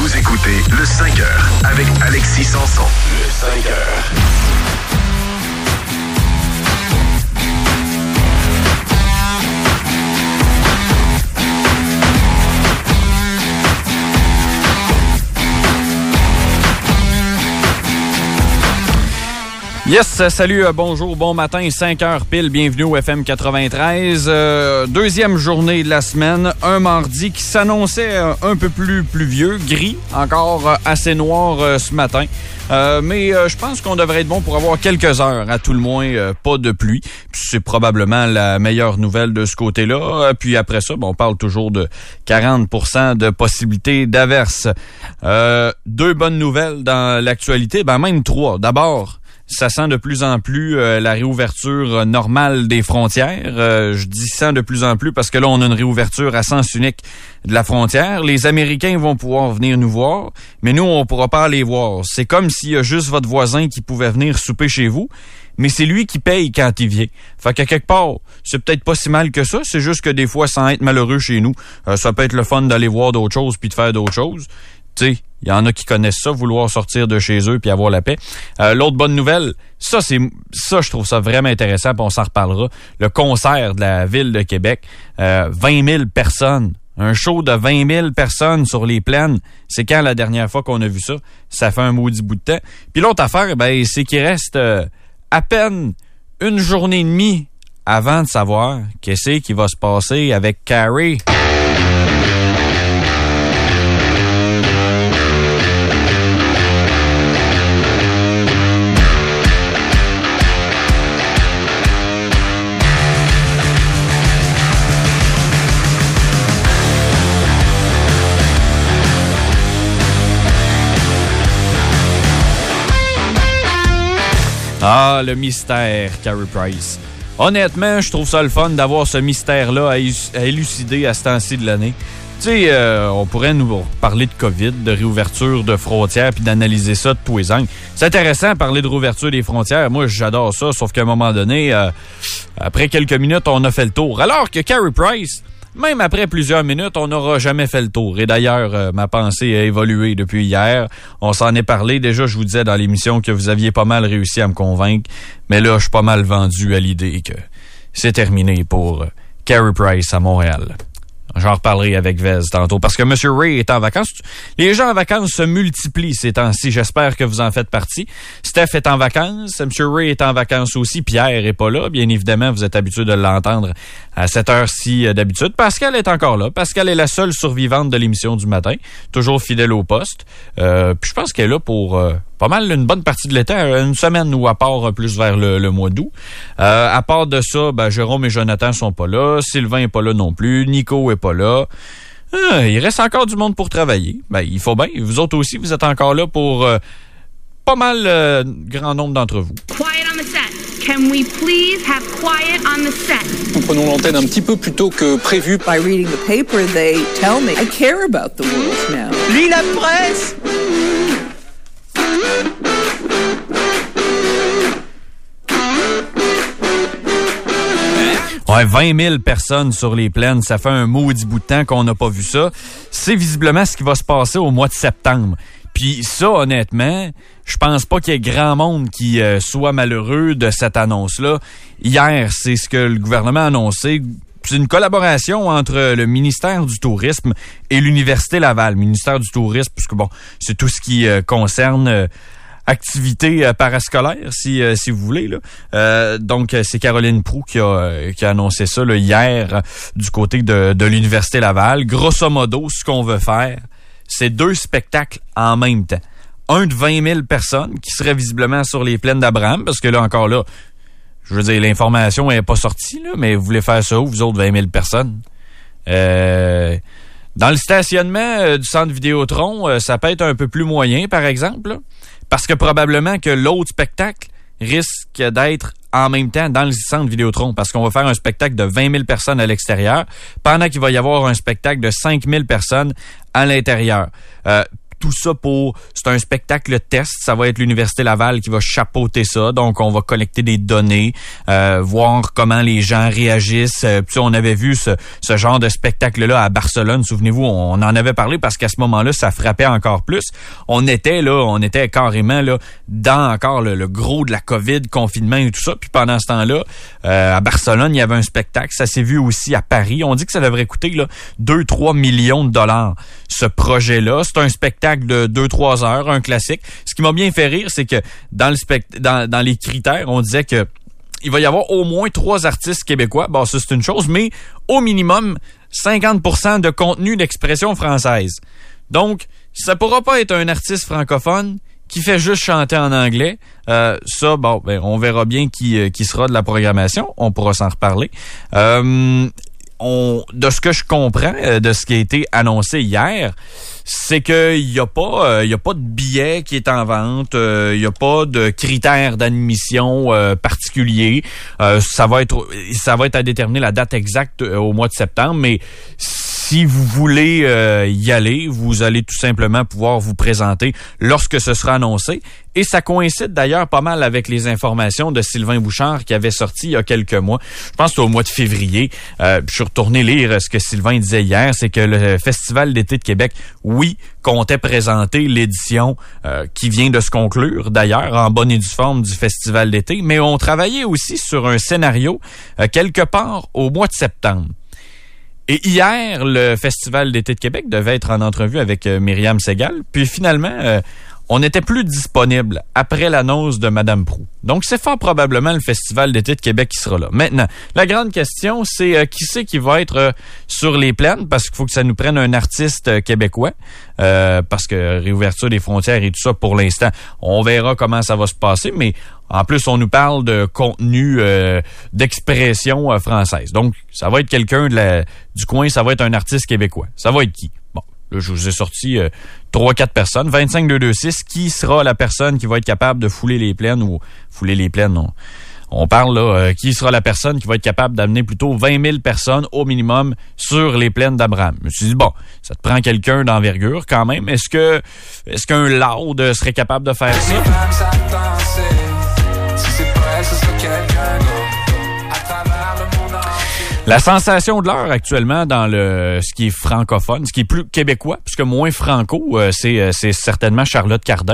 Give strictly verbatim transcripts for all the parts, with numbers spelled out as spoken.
Vous écoutez le cinq heures avec Alexis Sanson. Le cinq heures. Yes, salut, bonjour, bon matin, cinq heures pile, bienvenue au F M quatre-vingt-treize. Euh, deuxième journée de la semaine, un mardi qui s'annonçait un peu plus pluvieux, gris, encore assez noir euh, ce matin. Euh, mais euh, je pense qu'on devrait être bon pour avoir quelques heures, à tout le moins, euh, pas de pluie. Puis c'est probablement la meilleure nouvelle de ce côté-là. Puis après ça, bon, on parle toujours de quarante pour cent de possibilités d'averses. Euh, deux bonnes nouvelles dans l'actualité, ben même trois. D'abord, ça sent de plus en plus euh, la réouverture normale des frontières. Euh, je dis ça de plus en plus parce que là, on a une réouverture à sens unique de la frontière. Les Américains vont pouvoir venir nous voir, mais nous, on pourra pas les voir. C'est comme s'il y a juste votre voisin qui pouvait venir souper chez vous, mais c'est lui qui paye quand il vient. Fait qu'à quelque part, c'est peut-être pas si mal que ça. C'est juste que des fois, sans être malheureux chez nous, euh, ça peut être le fun d'aller voir d'autres choses puis de faire d'autres choses. Tu sais, il y en a qui connaissent ça, vouloir sortir de chez eux puis avoir la paix. Euh, l'autre bonne nouvelle, ça, c'est ça, je trouve ça vraiment intéressant, puis on s'en reparlera. Le concert de la Ville de Québec, euh, vingt mille personnes. Un show de vingt mille personnes sur les plaines. C'est quand la dernière fois qu'on a vu ça? Ça fait un maudit bout de temps. Puis l'autre affaire, ben, c'est qu'il reste euh, à peine une journée et demie avant de savoir qu'est-ce qui va se passer avec Carrie. Ah, le mystère, Carrie Price. Honnêtement, je trouve ça le fun d'avoir ce mystère-là à, à élucider à ce temps-ci de l'année. Tu sais, euh, on pourrait nous parler de COVID, de réouverture de frontières, puis d'analyser ça de tous les angles. C'est intéressant de parler de réouverture des frontières. Moi, j'adore ça, sauf qu'à un moment donné, euh, après quelques minutes, on a fait le tour. Alors que Carrie Price, même après plusieurs minutes, on n'aura jamais fait le tour. Et d'ailleurs, euh, ma pensée a évolué depuis hier. On s'en est parlé. Déjà, je vous disais dans l'émission que vous aviez pas mal réussi à me convaincre. Mais là, je suis pas mal vendu à l'idée que c'est terminé pour euh, Carrie Price à Montréal. J'en reparlerai avec Vez tantôt, parce que M. Ray est en vacances. Les gens en vacances se multiplient ces temps-ci. J'espère que vous en faites partie. Steph est en vacances. M. Ray est en vacances aussi. Pierre est pas là. Bien évidemment, vous êtes habitué de l'entendre à cette heure-ci d'habitude. Pascal est encore là. Pascal est la seule survivante de l'émission du matin. Toujours fidèle au poste. Euh, puis je pense qu'elle est là pour... Euh, pas mal une bonne partie de l'été, une semaine ou à part plus vers le, le mois d'août. Euh, à part de ça, ben, Jérôme et Jonathan sont pas là, Sylvain est pas là non plus, Nico est pas là. Euh, il reste encore du monde pour travailler. Ben, il faut bien. Vous autres aussi, vous êtes encore là pour euh, pas mal euh, grand nombre d'entre vous. Quiet on the set. Can we please have quiet on the set? Nous prenons l'antenne un petit peu plus tôt que prévu. By reading the paper, they tell me I care about the world now. Lis la presse! Ouais, vingt mille personnes sur les plaines, ça fait un maudit bout de temps qu'on n'a pas vu ça. C'est visiblement ce qui va se passer au mois de septembre. Puis ça, honnêtement, je pense pas qu'il y ait grand monde qui euh, soit malheureux de cette annonce-là. Hier, c'est ce que le gouvernement a annoncé. C'est une collaboration entre le ministère du Tourisme et l'Université Laval. Le ministère du Tourisme, puisque bon, c'est tout ce qui euh, concerne... Euh, activité euh, parascolaire, si euh, si vous voulez. Là. Euh, donc, c'est Caroline Proulx qui a, euh, qui a annoncé ça là, hier euh, du côté de, de l'Université Laval. Grosso modo, ce qu'on veut faire, c'est deux spectacles en même temps. Un de vingt mille personnes qui seraient visiblement sur les plaines d'Abraham, parce que là, encore là, je veux dire, l'information n'est pas sortie, là, mais vous voulez faire ça où, vous autres, vingt mille personnes? Euh... Dans le stationnement euh, du centre Vidéotron, euh, ça peut être un peu plus moyen, par exemple, là, parce que probablement que l'autre spectacle risque d'être en même temps dans le centre Vidéotron, parce qu'on va faire un spectacle de vingt mille personnes à l'extérieur, pendant qu'il va y avoir un spectacle de cinq mille personnes à l'intérieur. Euh, tout ça pour... C'est un spectacle test. Ça va être l'Université Laval qui va chapeauter ça. Donc, on va collecter des données, euh, voir comment les gens réagissent. Euh, puis on avait vu ce, ce genre de spectacle-là à Barcelone. Souvenez-vous, on en avait parlé parce qu'à ce moment-là, ça frappait encore plus. On était là, on était carrément là dans encore le, le gros de la COVID, confinement et tout ça. Puis pendant ce temps-là, euh, à Barcelone, il y avait un spectacle. Ça s'est vu aussi à Paris. On dit que ça devrait coûter là deux à trois millions de dollars, ce projet-là. C'est un spectacle de deux à trois heures, un classique. Ce qui m'a bien fait rire, c'est que dans le spect- dans, dans les critères, on disait que il va y avoir au moins trois artistes québécois. Bon, ça, c'est une chose, mais au minimum, cinquante pour cent de contenu d'expression française. Donc, ça pourra pas être un artiste francophone qui fait juste chanter en anglais. Euh, ça, bon, ben, on verra bien qui, euh, qui sera de la programmation. On pourra s'en reparler. Euh, on, de ce que je comprends, euh, de ce qui a été annoncé hier, c'est qu'il y a pas, euh, il y a pas de billet qui est en vente, euh, il y a pas de critères d'admission euh, particuliers. Euh, ça va être, ça va être à déterminer la date exacte euh, au mois de septembre, mais si vous voulez euh, y aller, vous allez tout simplement pouvoir vous présenter lorsque ce sera annoncé. Et ça coïncide d'ailleurs pas mal avec les informations de Sylvain Bouchard qui avait sorti il y a quelques mois. Je pense que c'était au mois de février. Euh, je suis retourné lire ce que Sylvain disait hier, c'est que le Festival d'été de Québec, oui, comptait présenter l'édition euh, qui vient de se conclure, d'ailleurs, en bonne et due forme du Festival d'été, mais on travaillait aussi sur un scénario euh, quelque part au mois de septembre. Et hier, le Festival d'été de Québec devait être en entrevue avec euh, Myriam Segal, puis finalement... Euh, on n'était plus disponible après l'annonce de Madame Proulx. Donc, c'est fort probablement le Festival d'été de Québec qui sera là. Maintenant, la grande question, c'est euh, qui c'est qui va être euh, sur les plaines, parce qu'il faut que ça nous prenne un artiste euh, québécois, euh, parce que réouverture des frontières et tout ça, pour l'instant, on verra comment ça va se passer, mais en plus, on nous parle de contenu euh, d'expression euh, française. Donc, ça va être quelqu'un de la, du coin, ça va être un artiste québécois. Ça va être qui? Bon. Là, je vous ai sorti euh, trois quatre personnes. vingt-cinq deux deux six, qui sera la personne qui va être capable de fouler les plaines ou fouler les plaines? On, on parle là, euh, qui sera la personne qui va être capable d'amener plutôt vingt mille personnes au minimum sur les plaines d'Abraham. Je me suis dit, bon, ça te prend quelqu'un d'envergure quand même. Est-ce que est-ce qu'un Loud serait capable de faire ça? La sensation de l'heure actuellement dans le ce qui est francophone, ce qui est plus québécois, puisque moins franco, euh, c'est euh, c'est certainement Charlotte Cardin.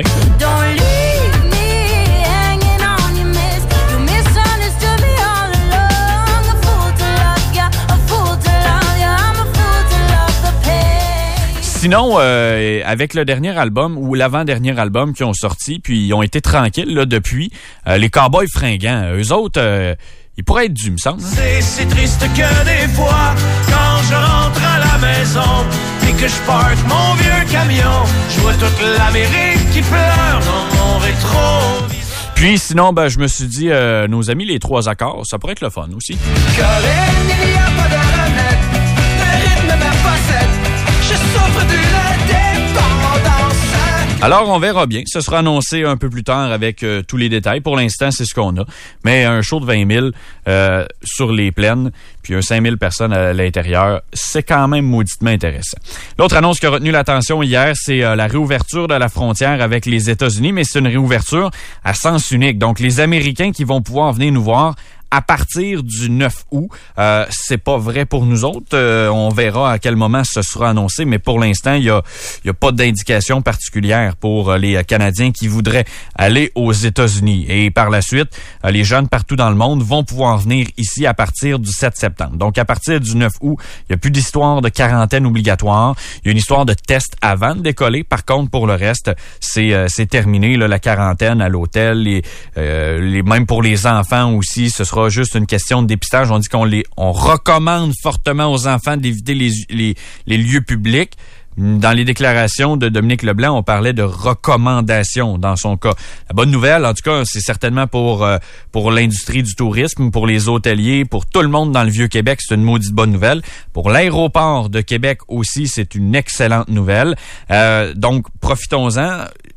Sinon, euh, avec le dernier album ou l'avant-dernier album qui ont sorti, puis ils ont été tranquilles là depuis, euh, les Cowboys fringants, eux autres... Euh, il pourrait être dû, me semble. C'est si triste que des fois, quand je rentre à la maison et que je parque mon vieux camion, je vois toute l'Amérique qui pleure dans mon rétroviseur. Puis sinon, ben, je me suis dit, euh, nos amis les trois accords, ça pourrait être le fun aussi. Colin, il n'y a pas de remède, le rythme ma facette, je souffre d'une dépendance. Alors, on verra bien. Ce sera annoncé un peu plus tard avec euh, tous les détails. Pour l'instant, c'est ce qu'on a. Mais un show de vingt mille euh, sur les plaines, puis un cinq mille personnes à l'intérieur, c'est quand même mauditement intéressant. L'autre annonce qui a retenu l'attention hier, c'est euh, la réouverture de la frontière avec les États-Unis, mais c'est une réouverture à sens unique. Donc, les Américains qui vont pouvoir venir nous voir à partir du neuf août. Euh, c'est pas vrai pour nous autres. Euh, on verra à quel moment ce sera annoncé, mais pour l'instant, il y a, il y a pas d'indication particulière pour les Canadiens qui voudraient aller aux États-Unis. Et par la suite, les jeunes partout dans le monde vont pouvoir venir ici à partir du sept septembre. Donc, à partir du neuf août, il n'y a plus d'histoire de quarantaine obligatoire. Il y a une histoire de test avant de décoller. Par contre, pour le reste, c'est, euh, c'est terminé, là, la quarantaine à l'hôtel. Les, euh, les, même pour les enfants aussi, ce sera juste une question de dépistage. On dit qu'on les, on recommande fortement aux enfants d'éviter les, les, les lieux publics. Dans les déclarations de Dominique Leblanc, on parlait de recommandations dans son cas. La bonne nouvelle, en tout cas, c'est certainement pour euh, pour l'industrie du tourisme, pour les hôteliers, pour tout le monde dans le Vieux-Québec, c'est une maudite bonne nouvelle. Pour l'aéroport de Québec aussi, c'est une excellente nouvelle. Euh, donc, profitons-en.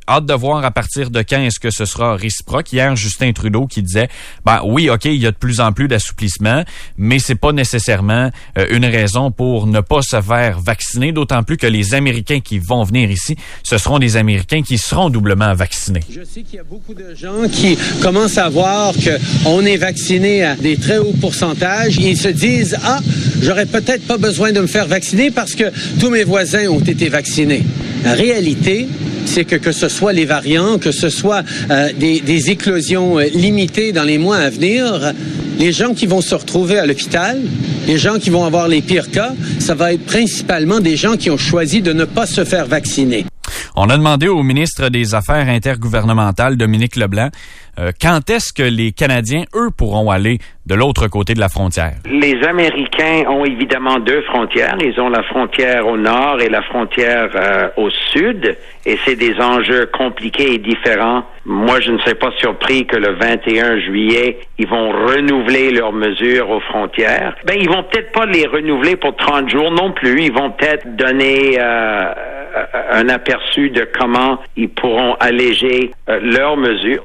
hâte de voir à partir de quand est-ce que ce sera réciproque. Hier, Justin Trudeau qui disait, ben oui, OK, il y a de plus en plus d'assouplissements, mais c'est pas nécessairement euh, une raison pour ne pas se faire vacciner, d'autant plus que les Américains qui vont venir ici, ce seront des Américains qui seront doublement vaccinés. Je sais qu'il y a beaucoup de gens qui commencent à voir qu'on est vacciné à des très hauts pourcentages. Ils se disent, ah, j'aurais peut-être pas besoin de me faire vacciner parce que tous mes voisins ont été vaccinés. La réalité, c'est que que ce soit les variants, que ce soit euh, des, des éclosions euh, limitées dans les mois à venir, les gens qui vont se retrouver à l'hôpital, les gens qui vont avoir les pires cas, ça va être principalement des gens qui ont choisi de ne pas se faire vacciner. On a demandé au ministre des Affaires intergouvernementales, Dominique Leblanc, euh, quand est-ce que les Canadiens, eux, pourront aller de l'autre côté de la frontière? Les Américains ont évidemment deux frontières. Ils ont la frontière au nord et la frontière euh, au sud. Et c'est des enjeux compliqués et différents. Moi, je ne serais pas surpris que le vingt et un juillet, ils vont renouveler leurs mesures aux frontières. Ben, ils vont peut-être pas les renouveler pour trente jours non plus. Ils vont peut-être donner euh, un aperçu de comment ils pourront alléger euh, leurs mesures.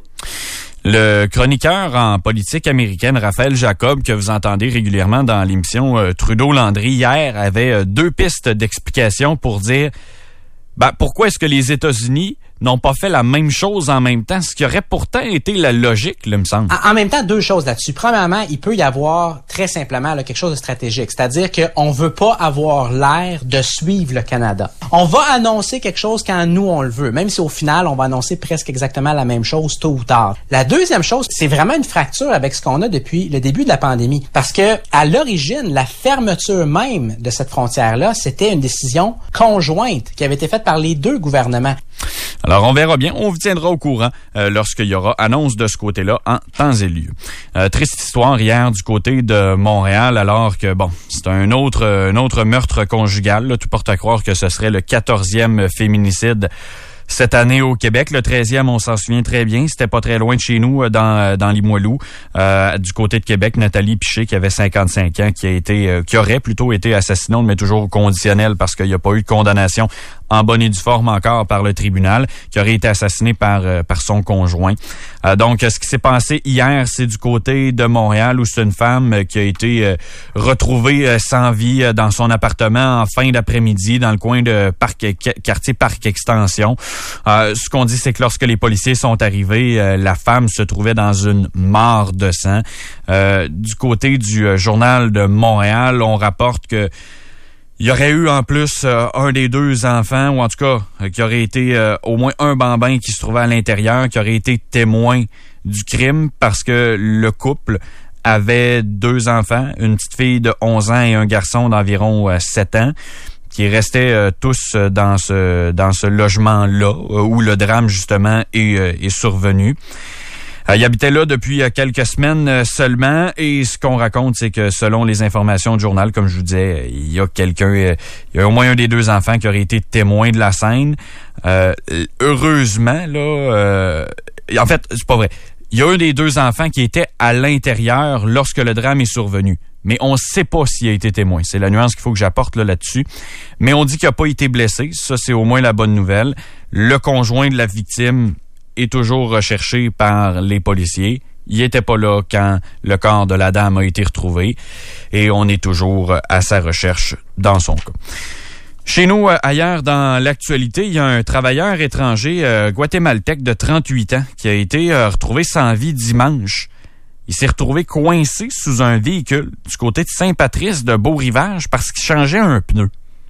Le chroniqueur en politique américaine, Raphaël Jacob, que vous entendez régulièrement dans l'émission euh, Trudeau-Landry, hier, avait euh, deux pistes d'explication pour dire ben, pourquoi est-ce que les États-Unis n'ont pas fait la même chose en même temps, ce qui aurait pourtant été la logique, là, me semble. En, en même temps, deux choses là-dessus. Premièrement, il peut y avoir très simplement là, quelque chose de stratégique, c'est-à-dire qu'on veut pas avoir l'air de suivre le Canada. On va annoncer quelque chose quand nous, on le veut, même si au final, on va annoncer presque exactement la même chose tôt ou tard. La deuxième chose, c'est vraiment une fracture avec ce qu'on a depuis le début de la pandémie, parce que à l'origine, la fermeture même de cette frontière-là, c'était une décision conjointe qui avait été faite par les deux gouvernements. Alors, on verra bien. On vous tiendra au courant euh, lorsqu'il y aura annonce de ce côté-là en temps et lieu. Euh, triste histoire hier du côté de Montréal, alors que, bon, c'est un autre, un autre meurtre conjugal. Là, tout porte à croire que ce serait le quatorzième féminicide cette année au Québec. Le treizième, on s'en souvient très bien. C'était pas très loin de chez nous, dans, dans Limoilou. Euh, du côté de Québec, Nathalie Piché, qui avait cinquante-cinq ans, qui a été, euh, qui aurait plutôt été assassinée, mais toujours conditionnel parce qu'il n'y a pas eu de condamnation en bonne et due forme encore par le tribunal, qui aurait été assassiné par euh, par son conjoint. Euh, donc, ce qui s'est passé hier, c'est du côté de Montréal, où c'est une femme euh, qui a été euh, retrouvée euh, sans vie euh, dans son appartement en fin d'après-midi, dans le coin de Parc, quartier Parc Extension. Euh, ce qu'on dit, c'est que lorsque les policiers sont arrivés, euh, la femme se trouvait dans une mare de sang. Euh, du côté du euh, Journal de Montréal, on rapporte que il y aurait eu en plus euh, un des deux enfants, ou en tout cas, euh, qui aurait été euh, au moins un bambin qui se trouvait à l'intérieur, qui aurait été témoin du crime parce que le couple avait deux enfants, une petite fille de onze ans et un garçon d'environ euh, sept ans, qui restaient euh, tous dans ce dans ce logement-là, euh, où le drame, justement, est, euh, est survenu. Euh, il habitait là depuis euh, quelques semaines euh, seulement, et ce qu'on raconte, c'est que selon les informations du journal, comme je vous disais, il y a quelqu'un, euh, il y a au moins un des deux enfants qui aurait été témoin de la scène. Euh, heureusement, là, euh, en fait, c'est pas vrai. Il y a un des deux enfants qui était à l'intérieur lorsque le drame est survenu. Mais on ne sait pas s'il a été témoin. C'est la nuance qu'il faut que j'apporte là, là-dessus. Mais on dit qu'il n'a pas été blessé. Ça, c'est au moins la bonne nouvelle. Le conjoint de la victime est toujours recherché par les policiers. Il n'était pas là quand le corps de la dame a été retrouvé. Et on est toujours à sa recherche dans son cas. Chez nous, ailleurs dans l'actualité, il y a un travailleur étranger euh, guatémaltèque de trente-huit ans qui a été euh, retrouvé sans vie dimanche. Il s'est retrouvé coincé sous un véhicule du côté de Saint-Patrice de Beau-Rivage parce qu'il changeait un pneu.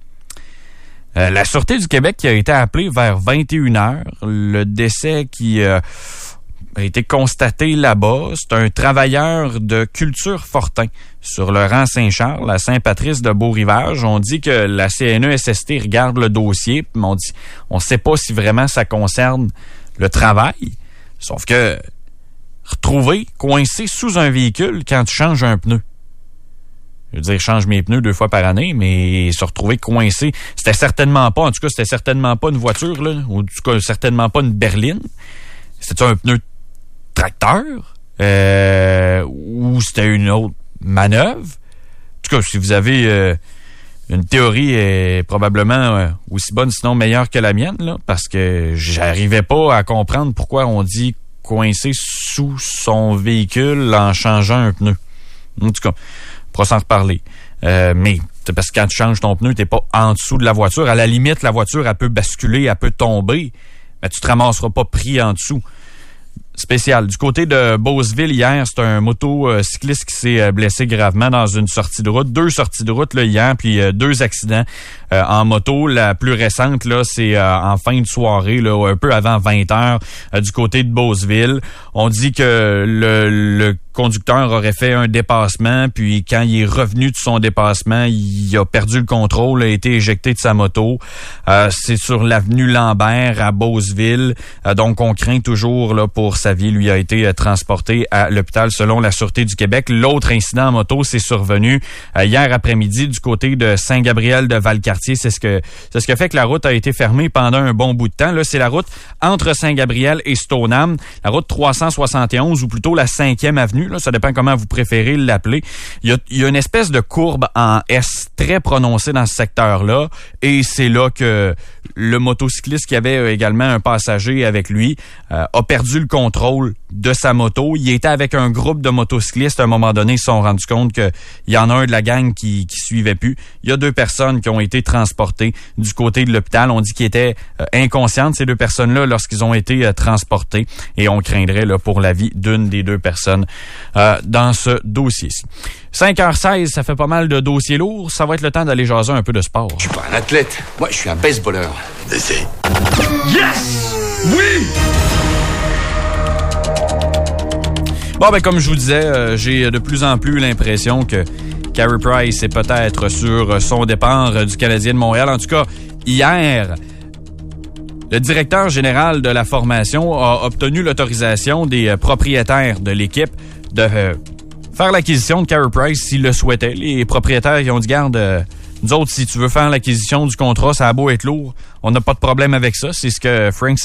Euh, la Sûreté du Québec qui a été appelée vers vingt et une heures. Le décès qui euh, a été constaté là-bas, c'est un travailleur de Culture Fortin sur le rang Saint-Charles à Saint-Patrice de Beau-Rivage. On dit que la C N E S S T regarde le dossier, mais on dit on sait pas si vraiment ça concerne le travail. Sauf que retrouvé coincé sous un véhicule quand tu changes un pneu. Je veux dire, je change mes pneus deux fois par année, mais se retrouver coincé, c'était certainement pas, en tout cas, c'était certainement pas une voiture, là, ou en tout cas, certainement pas une berline. C'était un pneu de tracteur, euh, ou c'était une autre manœuvre. En tout cas, si vous avez, euh, une théorie est probablement euh, aussi bonne, sinon meilleure que la mienne, là, parce que j'arrivais pas à comprendre pourquoi on dit coincé sous son véhicule en changeant un pneu. En tout cas, on pourra s'en reparler. Euh, mais c'est parce que quand tu changes ton pneu, t'es pas en dessous de la voiture. À la limite, la voiture, elle peut basculer, elle peut tomber, mais tu te ramasseras pas pris en dessous. Spécial. Du côté de Beauceville, hier, c'est un motocycliste qui s'est blessé gravement dans une sortie de route. Deux sorties de route là, hier, puis euh, deux accidents euh, en moto. La plus récente, là, c'est euh, en fin de soirée, là, un peu avant vingt heures, euh, du côté de Beauceville. On dit que le, le conducteur aurait fait un dépassement, puis quand il est revenu de son dépassement, il a perdu le contrôle, a été éjecté de sa moto. Euh, c'est sur l'avenue Lambert à Beauceville. Euh, donc, on craint toujours là pour sa vie. Lui a été euh, transporté à l'hôpital selon la Sûreté du Québec. L'autre incident en moto s'est survenu euh, hier après-midi du côté de Saint-Gabriel de Valcartier. C'est ce que c'est ce qui a fait que la route a été fermée pendant un bon bout de temps. Là, c'est la route entre Saint-Gabriel et Stoneham, la route trois cent soixante et onze ou plutôt la cinquième avenue. Là, ça dépend comment vous préférez l'appeler. Il y a, il y a une espèce de courbe en S très prononcée dans ce secteur-là, et c'est là que le motocycliste qui avait également un passager avec lui euh, a perdu le contrôle de sa moto. Il était avec un groupe de motocyclistes. À un moment donné, ils se sont rendus compte qu'il y en a un de la gang qui qui suivait plus. Il y a deux personnes qui ont été transportées du côté de l'hôpital. On dit qu'ils étaient euh, inconscientes, ces deux personnes-là, lorsqu'ils ont été euh, transportés, et on craindrait là pour la vie d'une des deux personnes euh, dans ce dossier-ci. cinq heures seize, ça fait pas mal de dossiers lourds. Ça va être le temps d'aller jaser un peu de sport. Je suis pas un athlète. Moi, je suis un baseballeur. D'essai. Yes! Oui! Bon, ben comme je vous disais, euh, j'ai de plus en plus l'impression que Carey Price est peut-être sur son départ euh, du Canadien de Montréal. En tout cas, hier, le directeur général de la formation a obtenu l'autorisation des euh, propriétaires de l'équipe de euh, faire l'acquisition de Carey Price s'ils le souhaitaient. Les propriétaires, ils ont dit, garde, euh, nous autres, si tu veux faire l'acquisition du contrat, ça a beau être lourd, on n'a pas de problème avec ça. C'est ce que Frank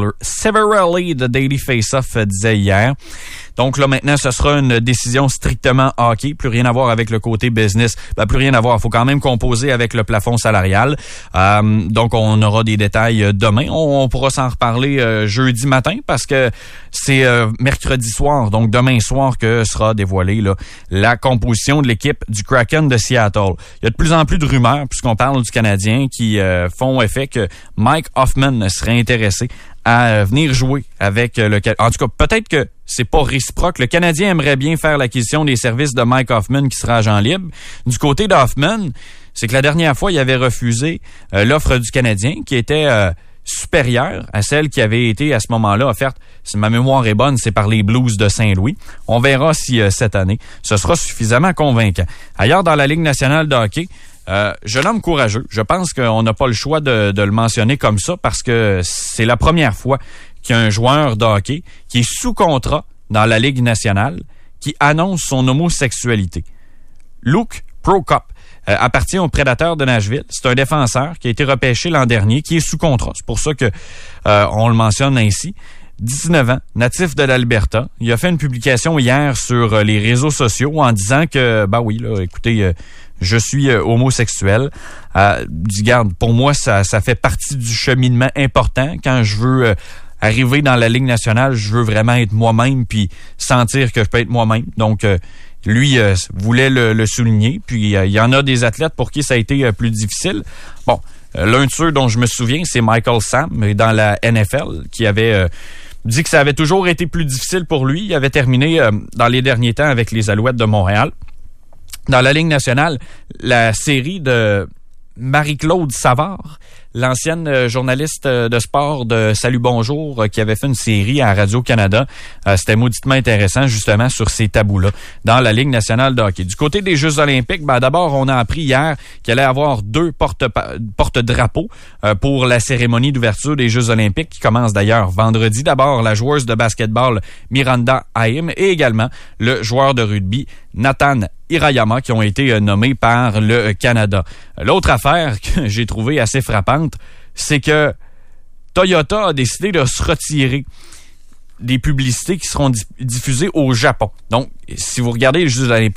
Severelli de Daily Face-Off disait hier. Donc là, maintenant, ce sera une décision strictement hockey. Plus rien à voir avec le côté business. Ben, plus rien à voir. Il faut quand même composer avec le plafond salarial. Euh, donc, on aura des détails demain. On, on pourra s'en reparler euh, jeudi matin parce que c'est euh, mercredi soir, donc demain soir, que sera dévoilée là, la composition de l'équipe du Kraken de Seattle. Il y a de plus en plus de rumeurs, puisqu'on parle du Canadien, qui euh, font effet que Mike Hoffman serait intéressé à venir jouer avec le... En tout cas, peut-être que c'est pas réciproque. Le Canadien aimerait bien faire l'acquisition des services de Mike Hoffman qui sera agent libre. Du côté d'Hoffman, c'est que la dernière fois, il avait refusé euh, l'offre du Canadien qui était euh, supérieure à celle qui avait été à ce moment-là offerte. Si ma mémoire est bonne, c'est par les Blues de Saint-Louis. On verra si euh, cette année, ce sera suffisamment convaincant. Ailleurs, dans la Ligue nationale de hockey, Euh, jeune homme courageux. Je pense qu'on n'a pas le choix de, de le mentionner comme ça parce que c'est la première fois qu'il y a un joueur de hockey qui est sous contrat dans la Ligue nationale qui annonce son homosexualité. Luke Prokop euh, appartient aux Prédateurs de Nashville. C'est un défenseur qui a été repêché l'an dernier, qui est sous contrat. C'est pour ça que euh, on le mentionne ainsi. dix-neuf ans, natif de l'Alberta. Il a fait une publication hier sur les réseaux sociaux en disant que, bah oui, là, écoutez, euh, je suis euh, homosexuel. Euh, du garde, pour moi, ça, ça fait partie du cheminement important. Quand je veux euh, arriver dans la Ligue nationale, je veux vraiment être moi-même puis sentir que je peux être moi-même. Donc, euh, lui euh, voulait le, le souligner. Puis, euh, il y en a des athlètes pour qui ça a été euh, plus difficile. Bon, euh, l'un de ceux dont je me souviens, c'est Michael Sam, dans la N F L, qui avait... Euh, dit que ça avait toujours été plus difficile pour lui. Il avait terminé euh, dans les derniers temps avec les Alouettes de Montréal. Dans la Ligue nationale, la série de Marie-Claude Savard, l'ancienne euh, journaliste euh, de sport de Salut Bonjour, euh, qui avait fait une série à Radio-Canada. Euh, c'était mauditement intéressant, justement, sur ces tabous-là, dans la Ligue nationale de hockey. Du côté des Jeux olympiques, ben, d'abord, on a appris hier qu'il allait y avoir deux porte- porte-drapeaux euh, pour la cérémonie d'ouverture des Jeux olympiques, qui commence d'ailleurs vendredi. D'abord, la joueuse de basketball Miranda Haim et également le joueur de rugby Nathan Hirayama, qui ont été euh, nommés par le Canada. L'autre affaire que j'ai trouvée assez frappante, c'est que Toyota a décidé de se retirer des publicités qui seront di- diffusées au Japon. Donc, si vous regardez les Jeux olympiques,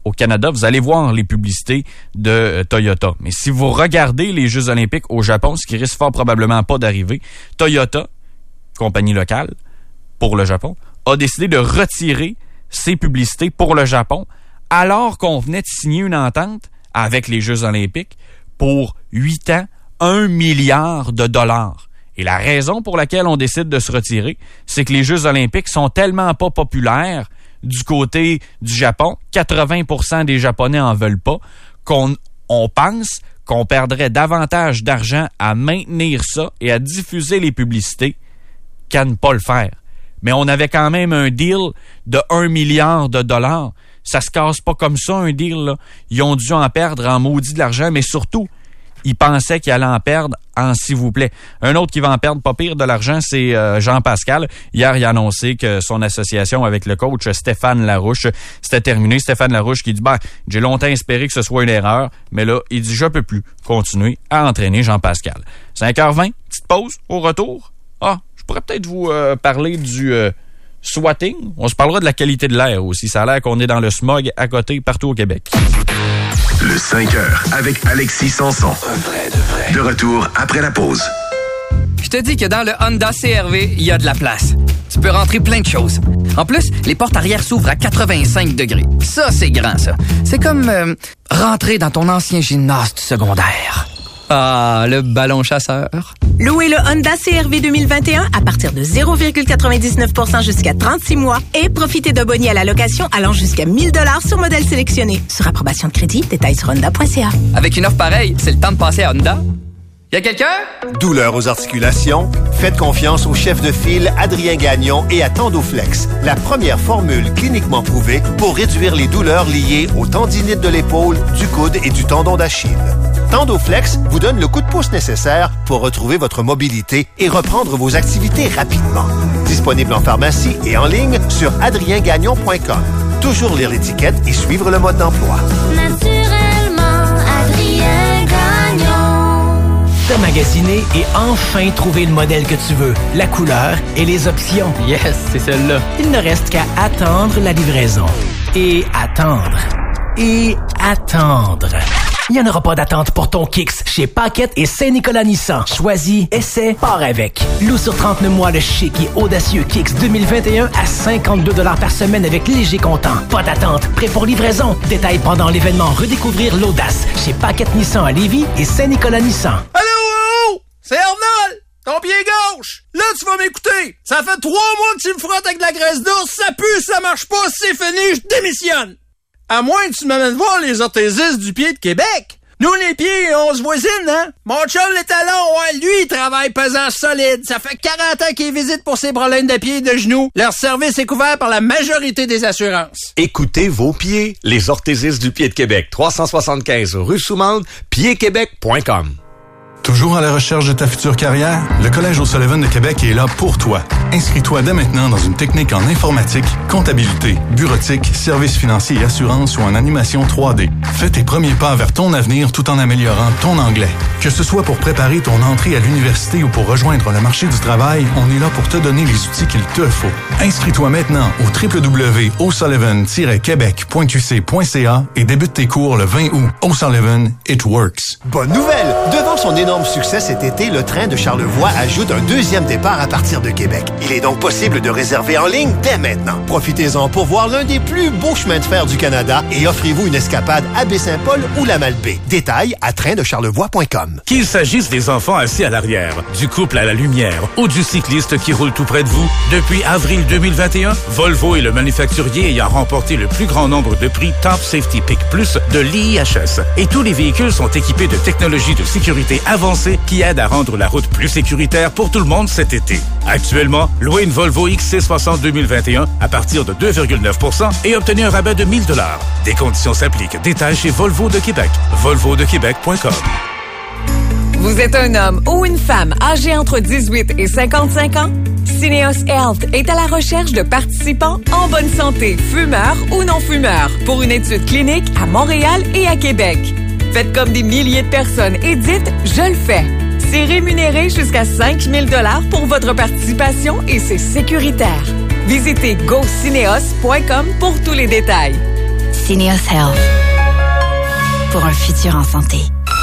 au Canada, vous allez voir les publicités de euh, Toyota. Mais si vous regardez les Jeux olympiques au Japon, ce qui risque fort probablement pas d'arriver, Toyota, compagnie locale pour le Japon, a décidé de retirer ses publicités pour le Japon, alors qu'on venait de signer une entente avec les Jeux olympiques pour huit ans, un milliard de dollars. Et la raison pour laquelle on décide de se retirer, c'est que les Jeux olympiques sont tellement pas populaires du côté du Japon, quatre-vingts pour cent des Japonais en veulent pas, qu'on on pense qu'on perdrait davantage d'argent à maintenir ça et à diffuser les publicités qu'à ne pas le faire. Mais on avait quand même un deal de un milliard de dollars. Ça se casse pas comme ça, un deal, là. Ils ont dû en perdre en maudit de l'argent, mais surtout, ils pensaient qu'ils allaient en perdre en s'il vous plaît. Un autre qui va en perdre pas pire de l'argent, c'est euh, Jean-Pascal. Hier, il a annoncé que son association avec le coach Stéphane Larouche, c'était terminé. Stéphane Larouche qui dit, ben, j'ai longtemps espéré que ce soit une erreur, mais là, il dit, je peux plus continuer à entraîner Jean-Pascal. cinq heures vingt, petite pause, au retour. Ah, je pourrais peut-être vous euh, parler du euh, swatting. On se parlera de la qualité de l'air aussi. Ça a l'air qu'on est dans le smog à côté, partout au Québec. Le cinq heures avec Alexis Sanson. Un vrai de vrai. De retour après la pause. Je te dis que dans le Honda C R V, il y a de la place. Tu peux rentrer plein de choses. En plus, les portes arrière s'ouvrent à quatre-vingt-cinq degrés. Ça, c'est grand, ça. C'est comme euh, rentrer dans ton ancien gymnase du secondaire. Ah, le ballon chasseur. Louez le Honda C R V deux mille vingt et un à partir de zéro virgule quatre-vingt-dix-neuf pour cent jusqu'à trente-six mois et profitez d'un bonus à la location allant jusqu'à mille dollars sur modèle sélectionné. Sur approbation de crédit, détails sur honda point c a. Avec une offre pareille, c'est le temps de passer à Honda. Y a quelqu'un? Douleur aux articulations? Faites confiance au chef de file Adrien Gagnon et à Tendoflex, la première formule cliniquement prouvée pour réduire les douleurs liées aux tendinites de l'épaule, du coude et du tendon d'Achille. Tendoflex vous donne le coup de pouce nécessaire pour retrouver votre mobilité et reprendre vos activités rapidement. Disponible en pharmacie et en ligne sur adrien gagnon point com. Toujours lire l'étiquette et suivre le mode d'emploi. Naturellement, Adrien Gagnon. T'as magasiné et enfin trouvé le modèle que tu veux, la couleur et les options. Yes, c'est celle-là. Il ne reste qu'à attendre la livraison. Et attendre. Et attendre. Il n'y en aura pas d'attente pour ton Kicks chez Paquette et Saint-Nicolas Nissan. Choisis, essaie, pars avec. Loue sur trente-neuf mois le chic et audacieux Kicks deux mille vingt et un à cinquante-deux dollars par semaine avec léger comptant. Pas d'attente, prêt pour livraison. Détail pendant l'événement Redécouvrir l'audace chez Paquette Nissan à Lévis et Saint-Nicolas Nissan. Allô, c'est Arnold! Ton pied gauche! Là, tu vas m'écouter! Ça fait trois mois que tu me frottes avec de la graisse d'ours, ça pue, ça marche pas, c'est fini, je démissionne! À moins que tu m'amènes voir les orthésistes du pied de Québec. Nous, les pieds, on se voisine, hein? Mon chum, les talons, ouais, lui, il travaille pesant solide. Ça fait quarante ans qu'il visite pour ses problèmes de pieds et de genoux. Leur service est couvert par la majorité des assurances. Écoutez vos pieds. Les orthésistes du pied de Québec. trois cent soixante-quinze rue Soumande, pied québec point com. Toujours à la recherche de ta future carrière? Le Collège O'Sullivan de Québec est là pour toi. Inscris-toi dès maintenant dans une technique en informatique, comptabilité, bureautique, services financiers et assurances ou en animation trois D. Fais tes premiers pas vers ton avenir tout en améliorant ton anglais. Que ce soit pour préparer ton entrée à l'université ou pour rejoindre le marché du travail, on est là pour te donner les outils qu'il te faut. Inscris-toi maintenant au w w w point o sullivan tiret québec point q c point c a et débute tes cours le vingt août. O'Sullivan, it works. Bonne nouvelle! Devant son énorme succès cet été, le train de Charlevoix ajoute un deuxième départ à partir de Québec. Il est donc possible de réserver en ligne dès maintenant. Profitez-en pour voir l'un des plus beaux chemins de fer du Canada et offrez-vous une escapade à Baie-Saint-Paul ou la Malbaie. Détails à train de charlevoix point com. Qu'il s'agisse des enfants assis à l'arrière, du couple à la lumière ou du cycliste qui roule tout près de vous, depuis avril deux mille vingt et un, Volvo est le manufacturier ayant remporté le plus grand nombre de prix Top Safety Pick Plus de l'I I H S. Et tous les véhicules sont équipés de technologies de sécurité avancées qui aident à rendre la route plus sécuritaire pour tout le monde cet été. Actuellement, louez une Volvo X C soixante deux mille vingt et un à partir de deux virgule neuf pour cent et obtenez un rabais de mille dollars. Des conditions s'appliquent. Détails chez Volvo de Québec. volvo de québec point com. Vous êtes un homme ou une femme âgée entre dix-huit et cinquante-cinq ans? Syneos Health est à la recherche de participants en bonne santé, fumeurs ou non-fumeurs, pour une étude clinique à Montréal et à Québec. Faites comme des milliers de personnes et dites « Je le fais ». C'est rémunéré jusqu'à cinq mille dollars pour votre participation et c'est sécuritaire. Visitez go cineos point com pour tous les détails. Syneos Health. Pour un futur en santé.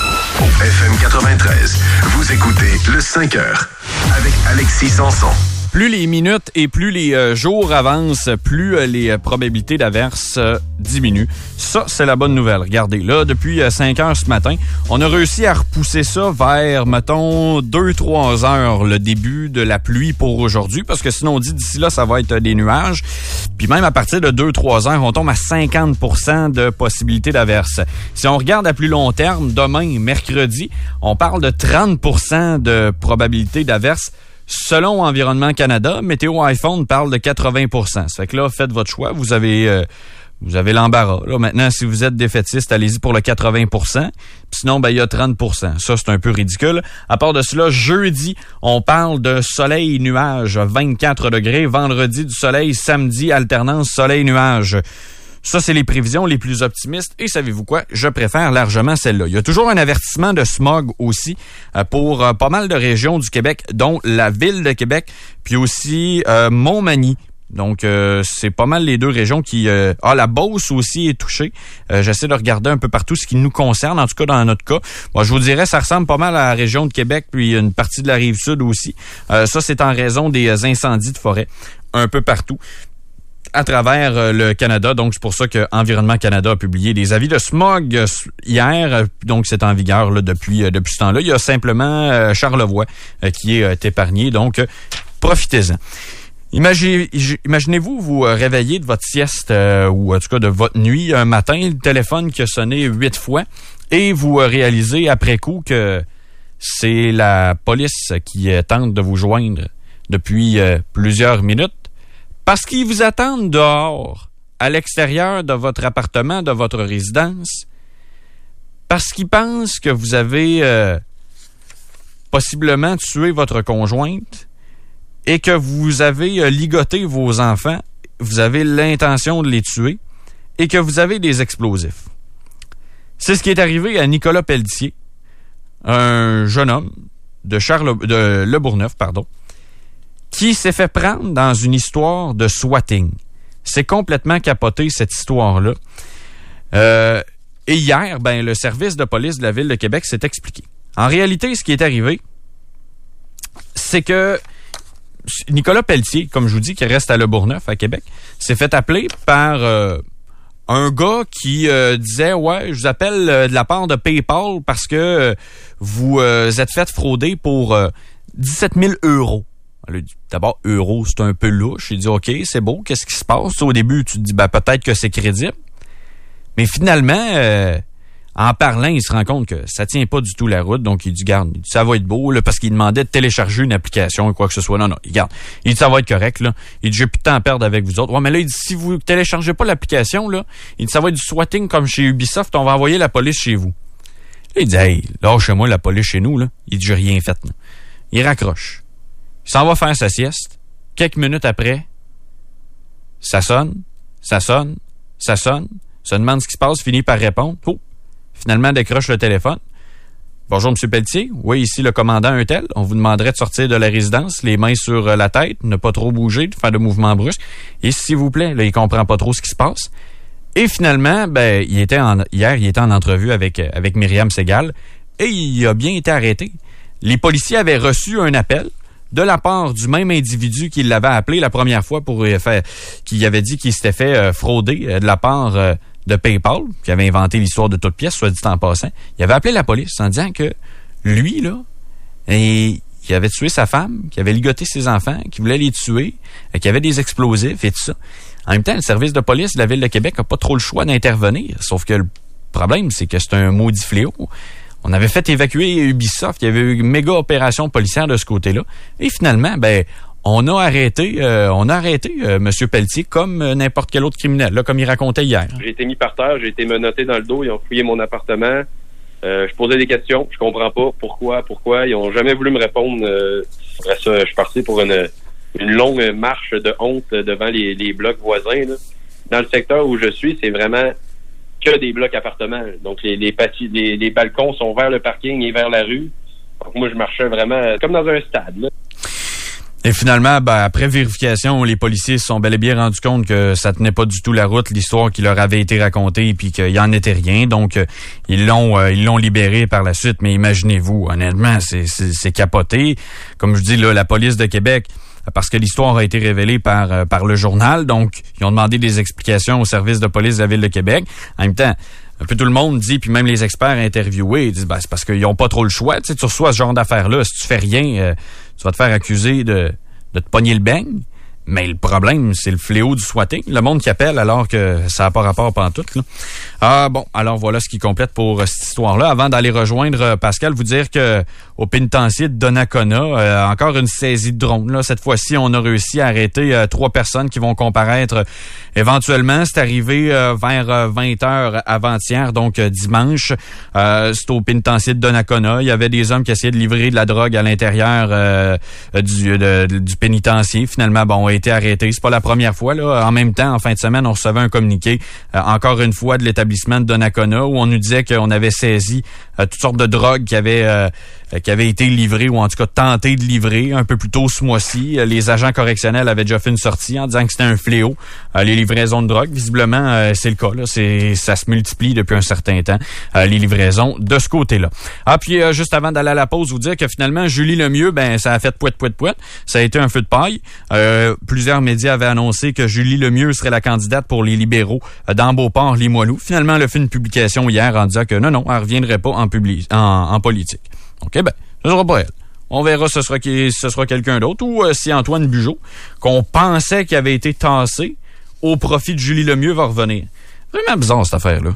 F M quatre-vingt-treize, vous écoutez le cinq heures avec Alexis Sanson. Plus les minutes et plus les euh, jours avancent, plus euh, les euh, probabilités d'averse euh, diminuent. Ça, c'est la bonne nouvelle. Regardez, là, depuis euh, cinq heures ce matin, on a réussi à repousser ça vers, mettons, deux trois heures, le début de la pluie pour aujourd'hui, parce que sinon, on dit d'ici là, ça va être des nuages. Puis même à partir de deux trois heures, on tombe à cinquante pour cent de possibilités d'averse. Si on regarde à plus long terme, demain, mercredi, on parle de trente pour cent de probabilité d'averse. Selon Environnement Canada, Météo iPhone parle de quatre-vingts pour cent. Ça fait que là, faites votre choix. Vous avez euh, vous avez l'embarras. Là, maintenant, si vous êtes défaitiste, allez-y pour le quatre-vingts pour cent. Puis sinon, ben il y a trente pour cent. Ça, c'est un peu ridicule. À part de cela, jeudi, on parle de soleil-nuage, vingt-quatre degrés. Vendredi, du soleil. Samedi, alternance soleil-nuage. Ça, c'est les prévisions les plus optimistes. Et savez-vous quoi? Je préfère largement celle-là. Il y a toujours un avertissement de smog aussi euh, pour euh, pas mal de régions du Québec, dont la ville de Québec, puis aussi euh, Montmagny. Donc, euh, c'est pas mal les deux régions qui... Euh, ah, la Beauce aussi est touchée. Euh, j'essaie de regarder un peu partout ce qui nous concerne, en tout cas dans notre cas. Moi, je vous dirais, ça ressemble pas mal à la région de Québec, puis une partie de la Rive-Sud aussi. Euh, ça, c'est en raison des incendies de forêt un peu partout à travers euh, le Canada. Donc, c'est pour ça que Environnement Canada a publié des avis de smog euh, hier. Donc, c'est en vigueur là, depuis, euh, depuis ce temps-là. Il y a simplement euh, Charlevoix euh, qui est euh, épargné. Donc, euh, profitez-en. Imaginez, imaginez-vous vous euh, réveiller de votre sieste euh, ou en tout cas de votre nuit un matin, le téléphone qui a sonné huit fois et vous euh, réalisez après coup que c'est la police qui euh, tente de vous joindre depuis euh, plusieurs minutes. Parce qu'ils vous attendent dehors, à l'extérieur de votre appartement, de votre résidence, parce qu'ils pensent que vous avez euh, possiblement tué votre conjointe et que vous avez euh, ligoté vos enfants, vous avez l'intention de les tuer et que vous avez des explosifs. C'est ce qui est arrivé à Nicolas Pelletier, un jeune homme de, Charles, de Le Bourgneuf, pardon, qui s'est fait prendre dans une histoire de swatting. C'est complètement capoté, cette histoire-là. Euh, et hier, ben, le service de police de la Ville de Québec s'est expliqué. En réalité, ce qui est arrivé, c'est que Nicolas Pelletier, comme je vous dis, qui reste à Le Bourgneuf, à Québec, s'est fait appeler par euh, un gars qui euh, disait « Ouais, je vous appelle euh, de la part de PayPal parce que euh, vous euh, êtes fait frauder pour euh, dix-sept mille euros. » D'abord, euro, c'est un peu louche. Il dit, OK, c'est beau, qu'est-ce qui se passe? Au début, tu te dis, ben, peut-être que c'est crédible. Mais finalement, euh, en parlant, il se rend compte que ça tient pas du tout la route. Donc, il dit, garde, il dit, ça va être beau, là, parce qu'il demandait de télécharger une application ou quoi que ce soit. Non, non, il garde. Il dit, ça va être correct, là. Il dit, j'ai plus de temps à perdre avec vous autres. Ouais, mais là, il dit, si vous téléchargez pas l'application, là, il dit, ça va être du swatting comme chez Ubisoft, on va envoyer la police chez vous. Là, il dit, hey, lâchez-moi la police chez nous, là. Il dit, j'ai rien fait, là. Il raccroche. Il s'en va faire sa sieste. Quelques minutes après, ça sonne, ça sonne, ça sonne. Se demande ce qui se passe, finit par répondre. Oh, finalement, décroche le téléphone. Bonjour, M. Pelletier. Oui, ici le commandant un tel. On vous demanderait de sortir de la résidence, les mains sur la tête, ne pas trop bouger, de faire de mouvements brusques. Et s'il vous plaît, là, il comprend pas trop ce qui se passe. Et finalement, ben, il était en, hier, il était en entrevue avec, avec Myriam Segal et il a bien été arrêté. Les policiers avaient reçu un appel de la part du même individu qui l'avait appelé la première fois pour faire, qui avait dit qu'il s'était fait euh, frauder euh, de la part euh, de PayPal, qui avait inventé l'histoire de toute pièce, soit dit en passant. Il avait appelé la police en disant que lui, là, et, il avait tué sa femme, qu'il avait ligoté ses enfants, qu'il voulait les tuer, euh, qu'il avait des explosifs et tout ça. En même temps, le service de police de la Ville de Québec n'a pas trop le choix d'intervenir. Sauf que le problème, c'est que c'est un maudit fléau. On avait fait évacuer Ubisoft. Il y avait eu une méga opération policière de ce côté-là. Et finalement, ben, on a arrêté, euh, on a arrêté euh, M. Pelletier comme euh, n'importe quel autre criminel, là, comme il racontait hier. J'ai été mis par terre, j'ai été menotté dans le dos, ils ont fouillé mon appartement. Euh, je posais des questions, je comprends pas pourquoi, pourquoi. Ils ont jamais voulu me répondre. Euh, après ça, je suis parti pour une, une longue marche de honte devant les, les blocs voisins. Là. Dans le secteur où je suis, c'est vraiment que des blocs appartements. Donc, les, les, pati- les, les balcons sont vers le parking et vers la rue. Donc, moi, je marchais vraiment comme dans un stade. Là. Et finalement, ben, après vérification, les policiers se sont bel et bien rendus compte que ça tenait pas du tout la route, l'histoire qui leur avait été racontée, puis qu'il y en était rien. Donc, euh, ils l'ont euh, ils l'ont libéré par la suite. Mais imaginez-vous, honnêtement, c'est, c'est, c'est capoté. Comme je dis, là, la police de Québec, parce que l'histoire a été révélée par euh, par le journal, donc ils ont demandé des explications au service de police de la Ville de Québec. En même temps, un peu tout le monde dit, puis même les experts interviewés, ils disent, ben, c'est parce qu'ils n'ont pas trop le choix. Tu sais, tu reçois ce genre d'affaires-là, si tu fais rien, euh, tu vas te faire accuser de, de te pogner le beigne. Mais le problème, c'est le fléau du swatting. Le monde qui appelle alors que ça n'a pas rapport pantoute, là. Ah bon, alors voilà ce qui complète pour euh, cette histoire-là. Avant d'aller rejoindre euh, Pascal, vous dire que au pénitencier de Donnacona, euh, encore une saisie de drone. Là, cette fois-ci, on a réussi à arrêter euh, trois personnes qui vont comparaître euh, éventuellement. C'est arrivé euh, vers euh, vingt heures avant-hier, donc euh, dimanche. Euh, c'est au pénitencier de Donnacona. Il y avait des hommes qui essayaient de livrer de la drogue à l'intérieur euh, du, de, du pénitencier. Finalement, bon, ont été arrêtés. C'est pas la première fois, là. En même temps, en fin de semaine, on recevait un communiqué, euh, encore une fois, de l'établissement de Donnacona, où on nous disait qu'on avait saisi euh, toutes sortes de drogues qui avaient euh, qui avaient été livrées, ou en tout cas tenté de livrer un peu plus tôt ce mois-ci. Euh, les agents correctionnels avaient déjà fait une sortie en disant que c'était un fléau, euh, les livraisons de drogue. Visiblement, euh, c'est le cas, là. C'est, ça se multiplie depuis un certain temps, euh, les livraisons de ce côté-là. Ah, puis euh, juste avant d'aller à la pause, vous dire que finalement, Julie Lemieux, ben ça a fait pouet, pouet, pouet. Ça a été un feu de paille. Euh, plusieurs médias avaient annoncé que Julie Lemieux serait la candidate pour les libéraux euh, dans Beauport-Limoilou. Finalement, elle a fait une publication hier en disant que non, non, elle reviendrait pas en, publi- en, en politique. OK, ben, ce sera pas elle. On verra si ce sera, qui, ce sera quelqu'un d'autre, ou euh, si Antoine Bugeaud, qu'on pensait qu'il avait été tassé au profit de Julie Lemieux, va revenir. Vraiment bizarre, cette affaire-là.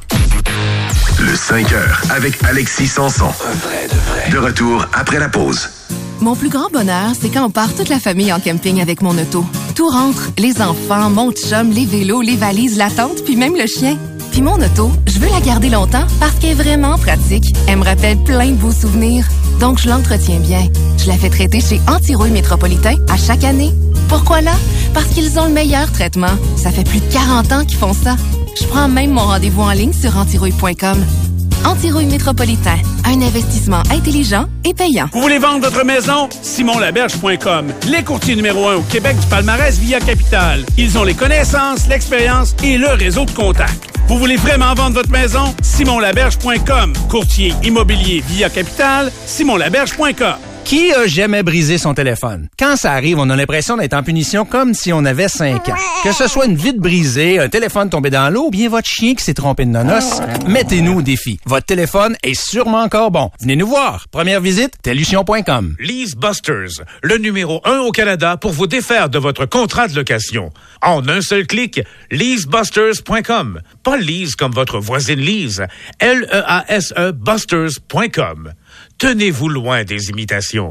Le cinq heures avec Alexis Sanson. Un vrai de vrai. De retour après la pause. Mon plus grand bonheur, c'est quand on part toute la famille en camping avec mon auto. Tout rentre, les enfants, mon chum, les vélos, les valises, la tente, puis même le chien. Puis mon auto, je veux la garder longtemps parce qu'elle est vraiment pratique. Elle me rappelle plein de beaux souvenirs. Donc, je l'entretiens bien. Je la fais traiter chez Antirouille Métropolitain à chaque année. Pourquoi là? Parce qu'ils ont le meilleur traitement. Ça fait plus de quarante ans qu'ils font ça. Je prends même mon rendez-vous en ligne sur antirouille point com. Antirouille Métropolitain, un investissement intelligent et payant. Vous voulez vendre votre maison? simon laberge point com. Les courtiers numéro un au Québec du palmarès Via Capital. Ils ont les connaissances, l'expérience et le réseau de contacts. Vous voulez vraiment vendre votre maison? simon laberge point com. Courtier immobilier Via Capital, simon laberge point com. Qui a jamais brisé son téléphone? Quand ça arrive, on a l'impression d'être en punition comme si on avait cinq ans. Que ce soit une vitre brisée, un téléphone tombé dans l'eau, ou bien votre chien qui s'est trompé de nonos, mettez-nous au défi. Votre téléphone est sûrement encore bon. Venez nous voir. Première visite, tellution point com. Lease Busters, le numéro un au Canada pour vous défaire de votre contrat de location. En un seul clic, lease busters point com. Pas Lise comme votre voisine Lise. L E A S E busters point com. Tenez-vous loin des imitations.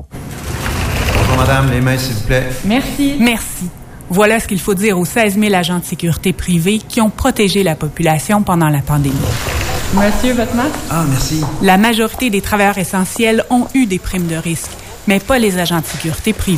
Bonjour madame, les mains s'il vous plaît. Merci. Merci. Voilà ce qu'il faut dire aux seize mille agents de sécurité privés qui ont protégé la population pendant la pandémie. Monsieur, votre masque? Ah, merci. La majorité des travailleurs essentiels ont eu des primes de risque, mais pas les agents de sécurité privés.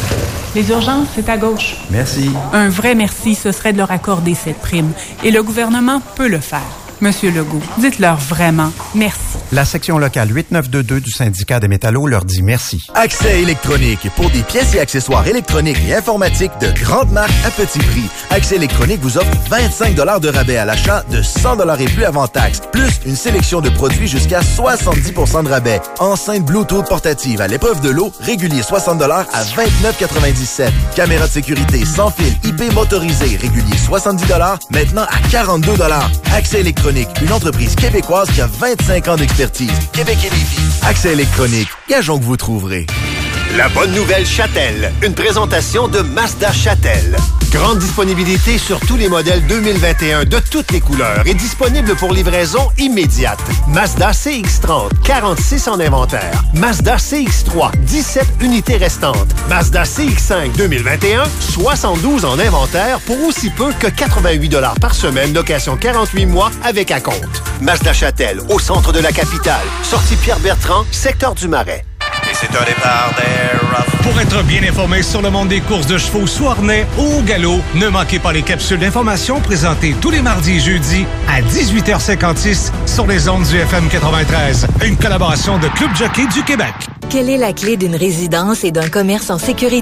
Les urgences, c'est à gauche. Merci. Un vrai merci, ce serait de leur accorder cette prime. Et le gouvernement peut le faire. Monsieur Legault, dites-leur vraiment merci. La section locale huit neuf deux deux du syndicat des métallos leur dit merci. Accès électronique pour des pièces et accessoires électroniques et informatiques de grande marque à petit prix. Accès électronique vous offre vingt-cinq dollars de rabais à l'achat de cent dollars et plus avant taxe, plus une sélection de produits jusqu'à soixante-dix pour cent de rabais. Enceinte Bluetooth portative à l'épreuve de l'eau, régulier soixante dollars à vingt-neuf quatre-vingt-dix-sept. Caméra de sécurité sans fil I P motorisé, régulier soixante-dix dollars, maintenant à quarante-deux dollars. Accès électronique, une entreprise québécoise qui a vingt-cinq ans d'expérience. Québec et Lévis. Accès électronique. Gageons que vous trouverez. La bonne nouvelle Châtel. Une présentation de Mazda Châtel. Grande disponibilité sur tous les modèles deux mille vingt et un de toutes les couleurs et disponible pour livraison immédiate. Mazda C X trente, quarante-six en inventaire. Mazda C X trois, dix-sept unités restantes. Mazda C X cinq deux mille vingt et un, soixante-douze en inventaire pour aussi peu que quatre-vingt-huit dollars par semaine, location quarante-huit mois avec acompte. Mazda Châtel, au centre de la capitale. Sortie Pierre-Bertrand, secteur du Marais. Et c'est un départ d'Air Rough. Pour être bien informé sur le monde des courses de chevaux Soirnais ou au galop, ne manquez pas les capsules d'information présentées tous les mardis et jeudis à dix-huit heures cinquante-six sur les ondes du F M quatre-vingt-treize. Une collaboration de Club Jockey du Québec. Quelle est la clé d'une résidence et d'un commerce en sécurité?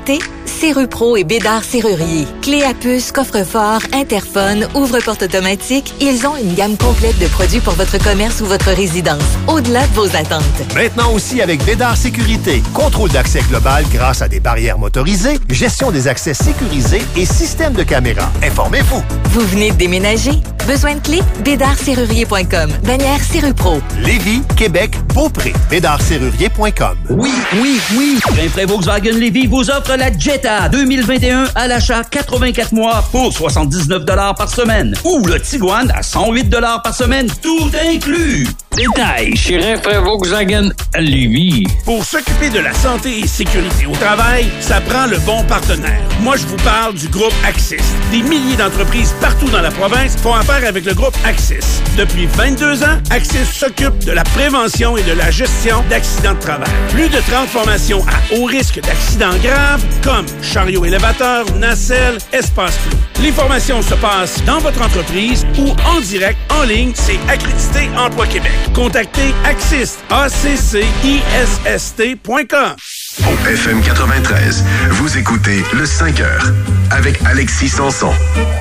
Serrupro et Bédard Serrurier. Clé à puce, coffre-fort, interphone, ouvre-porte automatique, ils ont une gamme complète de produits pour votre commerce ou votre résidence, au-delà de vos attentes. Maintenant aussi avec Bédard Sécurité. Contrôle d'accès global grâce à des barrières motorisées, gestion des accès sécurisés et système de caméra. Informez-vous. Vous venez de déménager? Besoin de clés? bédard serrurier point com. Bannière Serrupro. Lévis, Québec, Beaupré. bédard serrurier point com. Oui, oui, oui. Rainfray Volkswagen Lévis vous offre la Jetta deux mille vingt et un à l'achat quatre-vingt-quatre mois pour soixante-dix-neuf dollars par semaine. Ou le Tiguan à cent huit dollars par semaine, tout inclus. Détail chez Rainfray Volkswagen à Lévis. Pour s'occuper de la santé et sécurité au travail, ça prend le bon partenaire. Moi, je vous parle du groupe Axis. Des milliers d'entreprises partout dans la province font affaire avec le groupe Axis. Depuis vingt-deux ans, Axis s'occupe de la prévention et de la gestion d'accidents de travail. Plus de trente formations à haut risque d'accidents graves, comme chariot élévateur, nacelle, espace clos. Les formations se passent dans votre entreprise ou en direct, en ligne, c'est Accrédité Emploi Québec. Contactez Axis, A C C I S S T point com. Au F M quatre-vingt-treize, vous écoutez le cinq heures avec Alexis Sanson.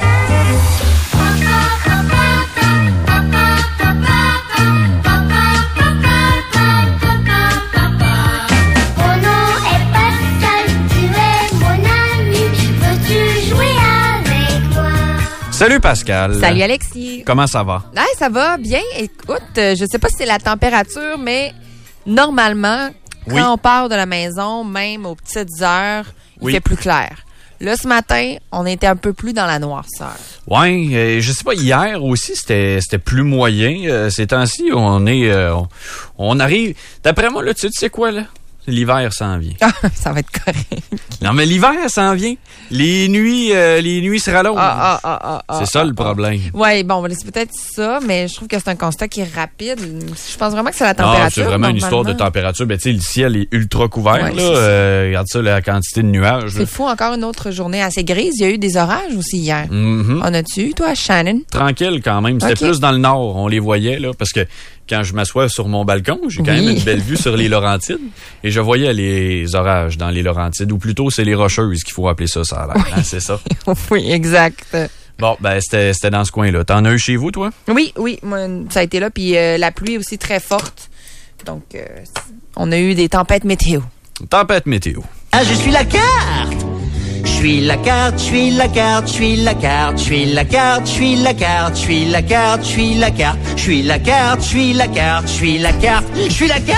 Salut Pascal. Salut Alexis. Comment ça va? Ouais, ça va bien. Écoute, euh, je sais pas si c'est la température, mais normalement, quand oui. on part de la maison, même aux petites heures, il oui. fait plus clair. Là, ce matin, on était un peu plus dans la noirceur. Ouais, euh, je sais pas, hier aussi, c'était c'était plus moyen. Euh, ces temps-ci, on est... Euh, on, on arrive... D'après moi, là, tu sais, tu sais quoi, là? L'hiver s'en vient. Ça va être correct. Non, mais l'hiver s'en vient. Les nuits, euh, les nuits se rallongent. Ah, ah, ah, ah, c'est ça ah, le problème. Oui, bon, c'est peut-être ça, mais je trouve que c'est un constat qui est rapide. Je pense vraiment que c'est la Non, température. c'est vraiment une histoire de température. Ben, tu sais, le ciel est ultra couvert. Ouais, là. Euh, regarde ça, la quantité de nuages. C'est fou, encore une autre journée assez grise. Il y a eu des orages aussi hier. Mm-hmm. En as-tu eu, toi, à Shannon? Tranquille quand même. C'était okay. plus dans le nord. On les voyait, là, parce que quand je m'assois sur mon balcon, j'ai quand oui. même une belle vue sur les Laurentides. Et je voyais les orages dans les Laurentides. Ou plutôt, c'est les Rocheuses qu'il faut appeler ça, ça a l'air. Oui. Hein, c'est ça? Oui, exact. Bon, ben, c'était, c'était dans ce coin-là. T'en as eu chez vous, toi? Oui, oui. Moi, ça a été là. Puis euh, la pluie aussi très forte. Donc, euh, on a eu des tempêtes météo. Tempête météo. Ah, je suis la carte! Je suis la carte, je suis la carte, je suis la carte, je suis la carte, je suis la carte, je suis la carte, je suis la carte, je suis la carte, je suis la carte, je suis la carte, je suis la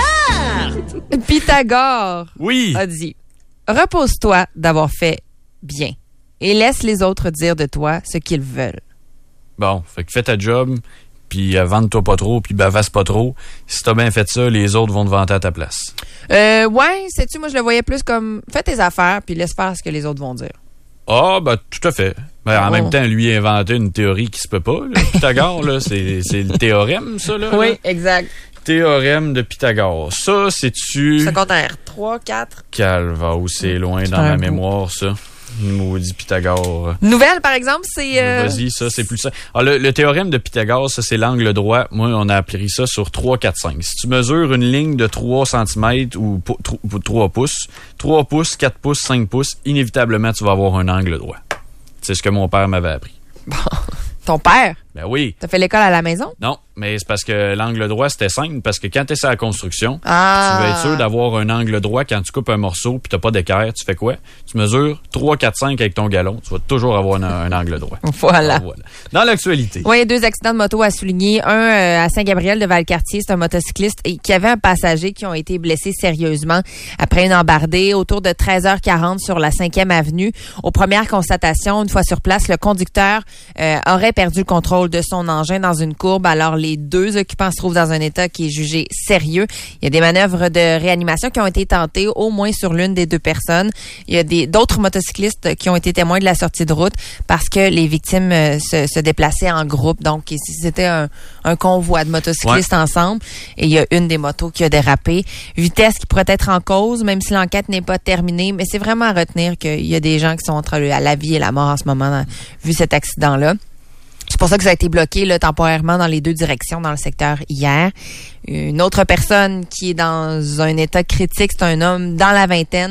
carte! Pythagore oui. a dit « Repose-toi d'avoir fait bien et laisse les autres dire de toi ce qu'ils veulent. » Bon, fait que fais ta job, puis euh, vante-toi pas trop, puis bavasse pas trop. Si t'as bien fait ça, les autres vont te vanter à ta place. Euh, ouais, sais-tu, moi je le voyais plus comme fais tes affaires, puis laisse faire ce que les autres vont dire. Ah, ben tout à fait. Ben, en oh. même temps, lui a inventé une théorie qui se peut pas. Là. Pythagore, là, c'est, c'est le théorème, ça, là. Oui, là. exact. Théorème de Pythagore. Ça, c'est-tu... Ça compte en R trois, quatre. Calva, où c'est loin dans ma mémoire, ça. Maudit Pythagore. Nouvelle, par exemple, c'est... Euh... Vas-y, ça, c'est plus ça. Alors, le, le théorème de Pythagore, ça, c'est l'angle droit. Moi, on a appris ça sur trois, quatre, cinq. Si tu mesures une ligne de trois centimètres ou trois pouces, trois pouces, quatre pouces, cinq pouces, inévitablement, tu vas avoir un angle droit. C'est ce que mon père m'avait appris. Bon. Ton père? Ben oui. T'as fait l'école à la maison? Non, mais c'est parce que l'angle droit, c'était simple. Parce que quand t'es sur la construction, ah. tu veux être sûr d'avoir un angle droit quand tu coupes un morceau puis t'as pas d'équerre. Tu fais quoi? Tu mesures trois, quatre, cinq avec ton galon. Tu vas toujours avoir un, un angle droit. Voilà. Alors, voilà. Dans l'actualité. Oui, il y a deux accidents de moto à souligner. Un euh, à Saint-Gabriel de Valcartier, c'est un motocycliste et qui avait un passager qui ont été blessés sérieusement après une embardée autour de treize heures quarante sur la cinquième avenue. Aux premières constatations, une fois sur place, le conducteur euh, aurait perdu le contrôle de son engin dans une courbe. Alors, les deux occupants se trouvent dans un état qui est jugé sérieux. Il y a des manœuvres de réanimation qui ont été tentées, au moins sur l'une des deux personnes. Il y a des d'autres motocyclistes qui ont été témoins de la sortie de route parce que les victimes euh, se, se déplaçaient en groupe. Donc, c'était un, un convoi de motocyclistes ouais. ensemble. Et il y a une des motos qui a dérapé. Vitesse qui pourrait être en cause, même si l'enquête n'est pas terminée. Mais c'est vraiment à retenir qu'il y a des gens qui sont entre la vie et la mort en ce moment, dans, vu cet accident-là. C'est pour ça que ça a été bloqué là, temporairement dans les deux directions dans le secteur hier. Une autre personne qui est dans un état critique, c'est un homme dans la vingtaine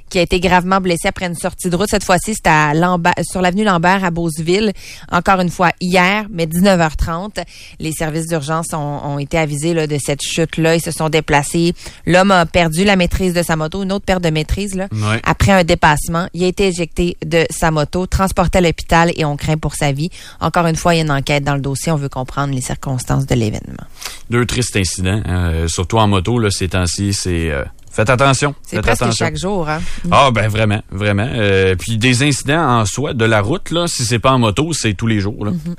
qui a été gravement blessé après une sortie de route. Cette fois-ci, c'était à Lambert, sur l'avenue Lambert à Beauceville. Encore une fois, hier, mais dix-neuf heures trente. Les services d'urgence ont, ont été avisés là, de cette chute-là. Ils se sont déplacés. L'homme a perdu la maîtrise de sa moto, une autre perte de maîtrise là, ouais. après un dépassement. Il a été éjecté de sa moto, transporté à l'hôpital et on craint pour sa vie. Encore une fois, il y a une enquête dans le dossier. On veut comprendre les circonstances de l'événement. Deux tristes incidents, hein, surtout en moto, là, ces temps-ci, c'est... Euh, faites attention. C'est faites presque attention. chaque jour. Hein? Ah, ben vraiment, vraiment. Euh, puis des incidents en soi, de la route, là, si c'est pas en moto, c'est tous les jours. Là. Mm-hmm.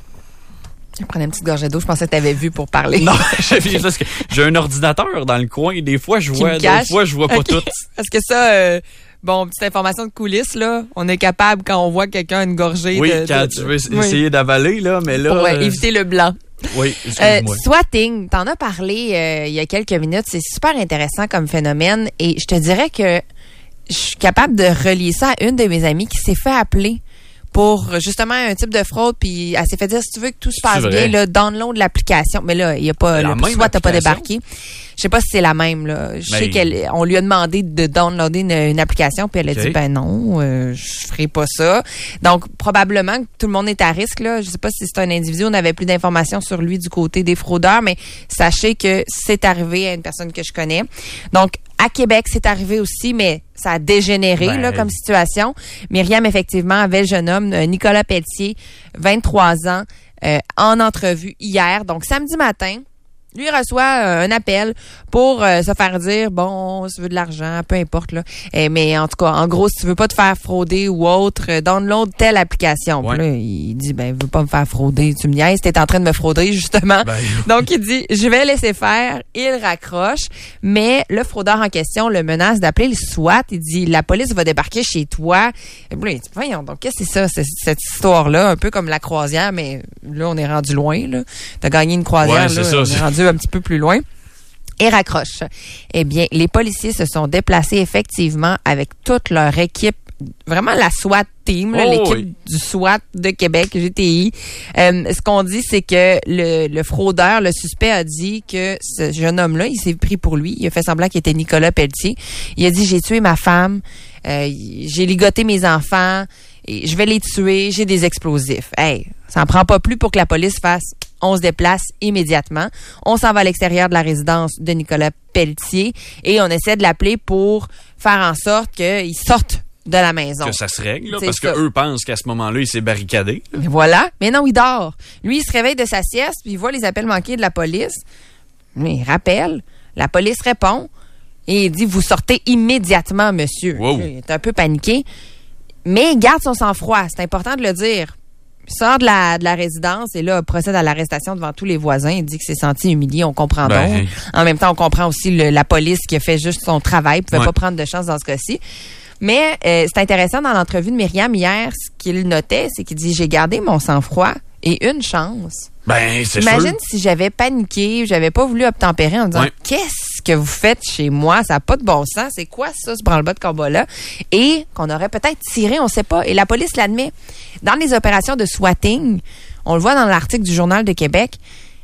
Je prenais une petite gorgée d'eau. Je pensais que tu avais vu pour parler. Non, j'ai, parce que j'ai un ordinateur dans le coin. Des fois, je vois, des fois, je vois pas okay. tout. Parce que ça... Euh... Bon, petite information de coulisses, là. On est capable, quand on voit quelqu'un une gorgée oui, de... Oui, quand de, tu de, veux oui. essayer d'avaler, là, mais là... Pour euh, euh, éviter le blanc. Oui, excuse-moi. Euh, swatting, t'en as parlé euh, il y a quelques minutes. C'est super intéressant comme phénomène. Et je te dirais que je suis capable de relier ça à une de mes amies qui s'est fait appeler pour justement un type de fraude, puis elle s'est fait dire, si tu veux que tout se passe bien, là, download l'application. Mais là, il n'y a pas... La le même soit t'as pas application? débarqué. Je sais pas si c'est la même, là. Je Mais... sais qu'elle, on lui a demandé de downloader une, une application, puis elle a okay. dit, ben non, euh, je ferai pas ça. Donc, probablement que tout le monde est à risque, là. Je sais pas si c'est un individu, on avait plus d'informations sur lui du côté des fraudeurs, mais sachez que c'est arrivé à une personne que je connais. Donc, à Québec, c'est arrivé aussi, mais ça a dégénéré ben... là, comme situation. Myriam, effectivement, avait le jeune homme, Nicolas Pelletier, vingt-trois ans, euh, en entrevue hier. Donc, samedi matin, lui reçoit euh, un appel pour euh, se faire dire, bon, si tu veux de l'argent, peu importe, là. Eh, mais en tout cas, en gros, si tu veux pas te faire frauder ou autre, euh, download telle application. Ouais. Puis là, il dit, ben, veux pas me faire frauder, tu me niaises, t'es en train de me frauder, justement. Ben, donc, il dit, je vais laisser faire, il raccroche, mais le fraudeur en question le menace d'appeler le SWAT. Il dit, la police va débarquer chez toi. Et puis là, il dit, voyons, donc, qu'est-ce que c'est ça, c'est, cette histoire-là, un peu comme la croisière, mais là, on est rendu loin, là. T'as gagné une croisière, ouais, là, ça, on c'est... est rendu un petit peu plus loin. Et raccroche. Eh bien, les policiers se sont déplacés effectivement avec toute leur équipe, vraiment la SWAT team, là, oh, l'équipe oui. du SWAT de Québec, G T I. Euh, ce qu'on dit, c'est que le, le fraudeur, le suspect a dit que ce jeune homme-là, il s'est pris pour lui. Il a fait semblant qu'il était Nicolas Pelletier. Il a dit, j'ai tué ma femme, euh, j'ai ligoté mes enfants, et je vais les tuer, j'ai des explosifs. Hey, ça en prend pas plus pour que la police fasse. On se déplace immédiatement. On s'en va à l'extérieur de la résidence de Nicolas Pelletier et on essaie de l'appeler pour faire en sorte qu'il sorte de la maison. Que ça se règle, là, c'est parce ça. qu'eux pensent qu'à ce moment-là, il s'est barricadé. Mais voilà. Mais non, il dort. Lui, il se réveille de sa sieste, puis il voit les appels manqués de la police. Mais il rappelle. La police répond et il dit, vous sortez immédiatement, monsieur. Wow. Il est un peu paniqué. Mais il garde son sang-froid. C'est important de le dire. Il sort de la, de la résidence et là, procède à l'arrestation devant tous les voisins. Il dit qu'il s'est senti humilié. On comprend ben, donc. En même temps, on comprend aussi le, la police qui a fait juste son travail. Il ne pouvait ouais. pas prendre de chance dans ce cas-ci. Mais euh, c'est intéressant, dans l'entrevue de Myriam hier, ce qu'il notait, c'est qu'il dit « J'ai gardé mon sang-froid et une chance. » Ben, c'est Imagine sûr. si j'avais paniqué, j'avais pas voulu obtempérer en me disant ouais. qu'est-ce que vous faites chez moi, ça n'a pas de bon sens, c'est quoi ça, ce branle-bas de combat-là? Et qu'on aurait peut-être tiré, on sait pas. Et la police l'admet. Dans les opérations de swatting, on le voit dans l'article du Journal de Québec,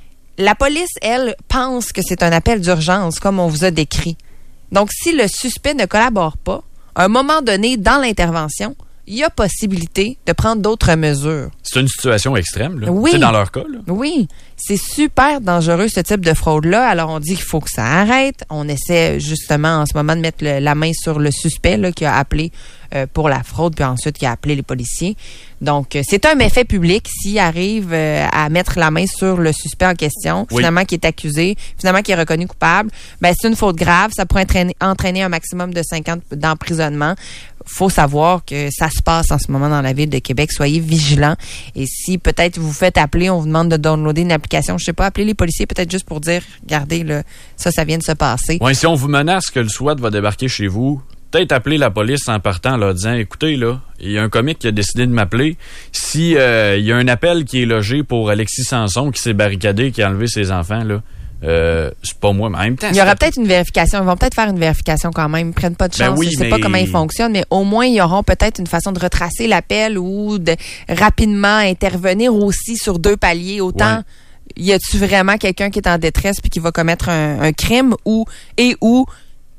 la police, elle, pense que c'est un appel d'urgence, comme on vous a décrit. Donc, si le suspect ne collabore pas, à un moment donné, dans l'intervention, il y a possibilité de prendre d'autres mesures. C'est une situation extrême, là. Oui. C'est dans leur cas, là. Oui. C'est super dangereux, ce type de fraude-là. Alors, on dit qu'il faut que ça arrête. On essaie, justement, en ce moment, de mettre le, la main sur le suspect, là, qui a appelé euh, pour la fraude, puis ensuite qui a appelé les policiers. Donc, euh, c'est un méfait public s'il arrive euh, à mettre la main sur le suspect en question, oui. finalement, qui est accusé, finalement, qui est reconnu coupable. Ben, c'est une faute grave. Ça pourrait entraîner, entraîner un maximum de cinq ans d'emprisonnement. Faut savoir que ça se passe en ce moment dans la ville de Québec. Soyez vigilants. Et si peut-être vous faites appeler, on vous demande de downloader une application, je sais pas, appelez les policiers peut-être juste pour dire, regardez, là, ça, ça vient de se passer. Oui, si on vous menace que le SWAT va débarquer chez vous, peut-être appeler la police en partant, là, disant, écoutez, là, il y a un comique qui a décidé de m'appeler. Si euh, il y a un appel qui est logé pour Alexis Sanson qui s'est barricadé, qui a enlevé ses enfants, là, Euh, c'est pas moi, mais en même temps... Il y aura peut-être une vérification. Ils vont peut-être faire une vérification quand même. Ils prennent pas de chance. Ben oui, je sais mais... pas comment ils fonctionnent, mais au moins, ils auront peut-être une façon de retracer l'appel ou de rapidement intervenir aussi sur deux paliers. Autant, ouais. Y a-tu vraiment quelqu'un qui est en détresse puis qui va commettre un, un crime ou et ou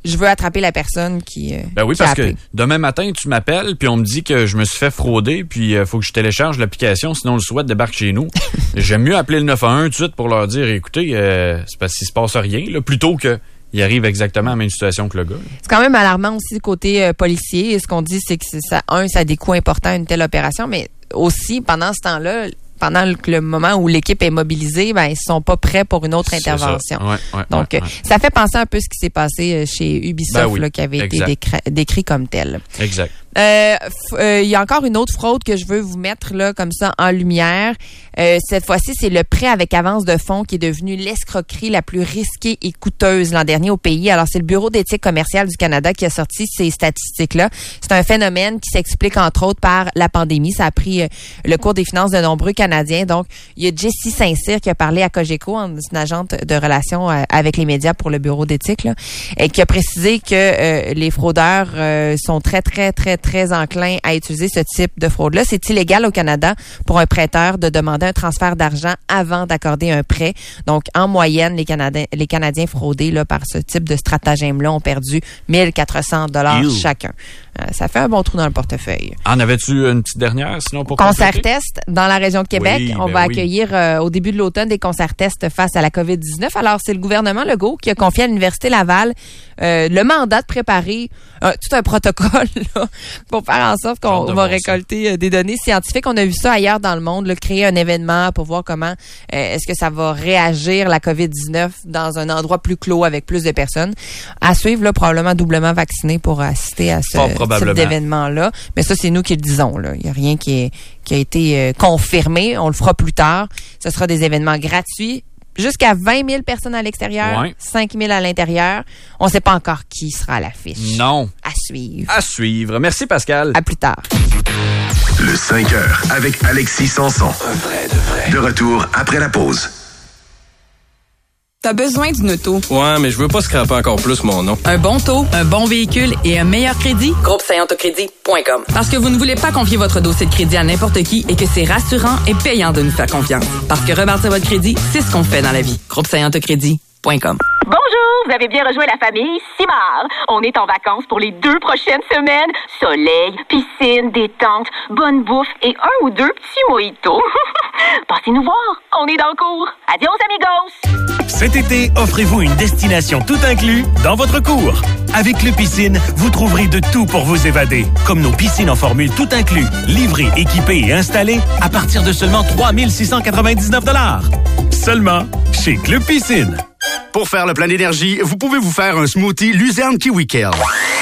je veux attraper la personne qui. Euh, ben oui, qui a parce appelé. que demain matin, tu m'appelles, puis on me dit que je me suis fait frauder, puis il euh, faut que je télécharge l'application, sinon le SWAT débarque chez nous. J'aime mieux appeler le neuf un un tout de suite pour leur dire, écoutez, euh, c'est parce qu'il se passe rien, là, plutôt que. Il arrive exactement à la même situation que le gars. C'est quand même alarmant aussi côté euh, policier. Et ce qu'on dit, c'est que c'est ça, un, ça a des coûts importants une telle opération, mais aussi pendant ce temps-là, pendant le, le moment où l'équipe est mobilisée, ben ils sont pas prêts pour une autre intervention. Ouais, ouais, Donc, ouais, ouais. ça fait penser un peu ce qui s'est passé chez Ubisoft, ben oui, là, qui avait exact. été décrit, décrit comme tel. Exact. Il euh, euh, y a encore une autre fraude que je veux vous mettre là comme ça en lumière. Euh, cette fois-ci, c'est le prêt avec avance de fonds qui est devenu l'escroquerie la plus risquée et coûteuse l'an dernier au pays. Alors, c'est le Bureau d'éthique commerciale du Canada qui a sorti ces statistiques-là. C'est un phénomène qui s'explique entre autres par la pandémie. Ça a pris euh, le cours des finances de nombreux Canadiens. Donc, il y a Jessie Saint-Cyr qui a parlé à Cogeco, une agente de relations euh, avec les médias pour le Bureau d'éthique, là, et qui a précisé que euh, les fraudeurs euh, sont très, très, très, très enclins à utiliser ce type de fraude-là. C'est illégal au Canada pour un prêteur de demander un transfert d'argent avant d'accorder un prêt. Donc, en moyenne, les Canadiens, les Canadiens fraudés là, par ce type de stratagème-là ont perdu mille quatre cents dollars chacun. Euh, ça fait un bon trou dans le portefeuille. En avais-tu une petite dernière, sinon pour Concert compléter? test dans la région de Québec. Oui, on ben va oui. accueillir euh, au début de l'automne des concerts tests face à la covid dix-neuf. Alors, c'est le gouvernement Legault qui a confié à l'Université Laval euh, le mandat de préparer euh, tout un protocole là, pour faire en sorte qu'on va récolter euh, des données scientifiques. On a vu ça ailleurs dans le monde, là, créer un événement pour voir comment euh, est-ce que ça va réagir la covid dix-neuf dans un endroit plus clos avec plus de personnes. À suivre, là, probablement doublement vacciné pour assister à ce type d'événement-là. Mais ça, c'est nous qui le disons. Là. Il n'y a rien qui, est, qui a été euh, confirmé. On le fera plus tard. Ce sera des événements gratuits. Jusqu'à vingt mille personnes à l'extérieur, ouais. cinq mille à l'intérieur. On ne sait pas encore qui sera à l'affiche. Non. À suivre. À suivre. Merci, Pascal. À plus tard. Le cinq heures avec Alexis Sanson. Un vrai de vrai. De retour après la pause. T'as besoin d'une auto. Ouais, mais je veux pas scraper encore plus mon nom. Un bon taux, un bon véhicule et un meilleur crédit? groupe saint autocrédit point com. Parce que vous ne voulez pas confier votre dossier de crédit à n'importe qui et que c'est rassurant et payant de nous faire confiance. Parce que rebâtir votre crédit, c'est ce qu'on fait dans la vie. groupe saint autocrédit point com. Bonjour, vous avez bien rejoint la famille Simard. On est en vacances pour les deux prochaines semaines. Soleil, piscine, détente, bonne bouffe et un ou deux petits mojitos. Passez nous voir, on est dans le cours. Adios amigos! Cet été, offrez-vous une destination tout inclus dans votre cours. Avec le Piscine, vous trouverez de tout pour vous évader. Comme nos piscines en formule tout inclus, livrées, équipées et installées à partir de seulement trois mille six cent quatre-vingt-dix-neuf dollars. Seulement chez Club Piscine. Pour faire le plein d'énergie, vous pouvez vous faire un smoothie Luzerne Kiwi Kale.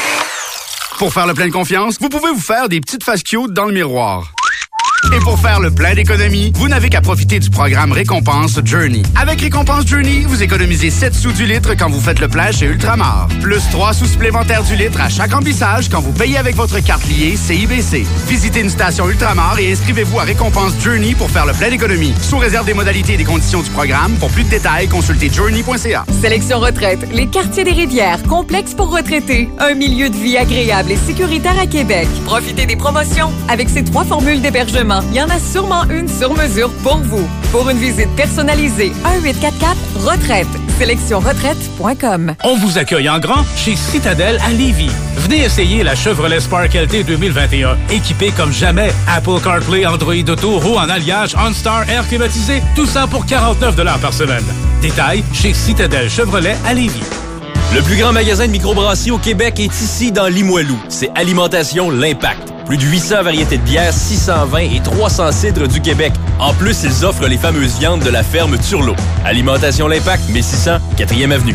Pour faire le plein de confiance, vous pouvez vous faire des petites faces cute dans le miroir. Et pour faire le plein d'économie, vous n'avez qu'à profiter du programme Récompense Journey. Avec Récompense Journey, vous économisez sept sous du litre quand vous faites le plein chez Ultramar. Plus trois sous supplémentaires du litre à chaque remplissage quand vous payez avec votre carte liée C I B C. Visitez une station Ultramar et inscrivez-vous à Récompense Journey pour faire le plein d'économie. Sous réserve des modalités et des conditions du programme, pour plus de détails, consultez journey point c a. Sélection retraite. Les quartiers des Rivières. Complexe pour retraités. Un milieu de vie agréable et sécuritaire à Québec. Profitez des promotions. Avec ces trois formules d'hébergement, il y en a sûrement une sur mesure pour vous. Pour une visite personnalisée, un huit quatre quatre retraite. sélection retraite point com. On vous accueille en grand chez Citadel à Lévis. Venez essayer la Chevrolet Spark L T deux mille vingt et un. Équipée comme jamais. Apple CarPlay, Android Auto, roue en alliage, OnStar, air climatisé. Tout ça pour quarante-neuf dollars par semaine. Détails chez Citadel Chevrolet à Lévis. Le plus grand magasin de microbrasserie au Québec est ici dans Limoilou. C'est Alimentation L'Impact. Plus de huit cents variétés de bières, six cent vins et trois cents cidres du Québec. En plus, ils offrent les fameuses viandes de la ferme Turlot. Alimentation L'Impact, mille six cents, quatrième avenue.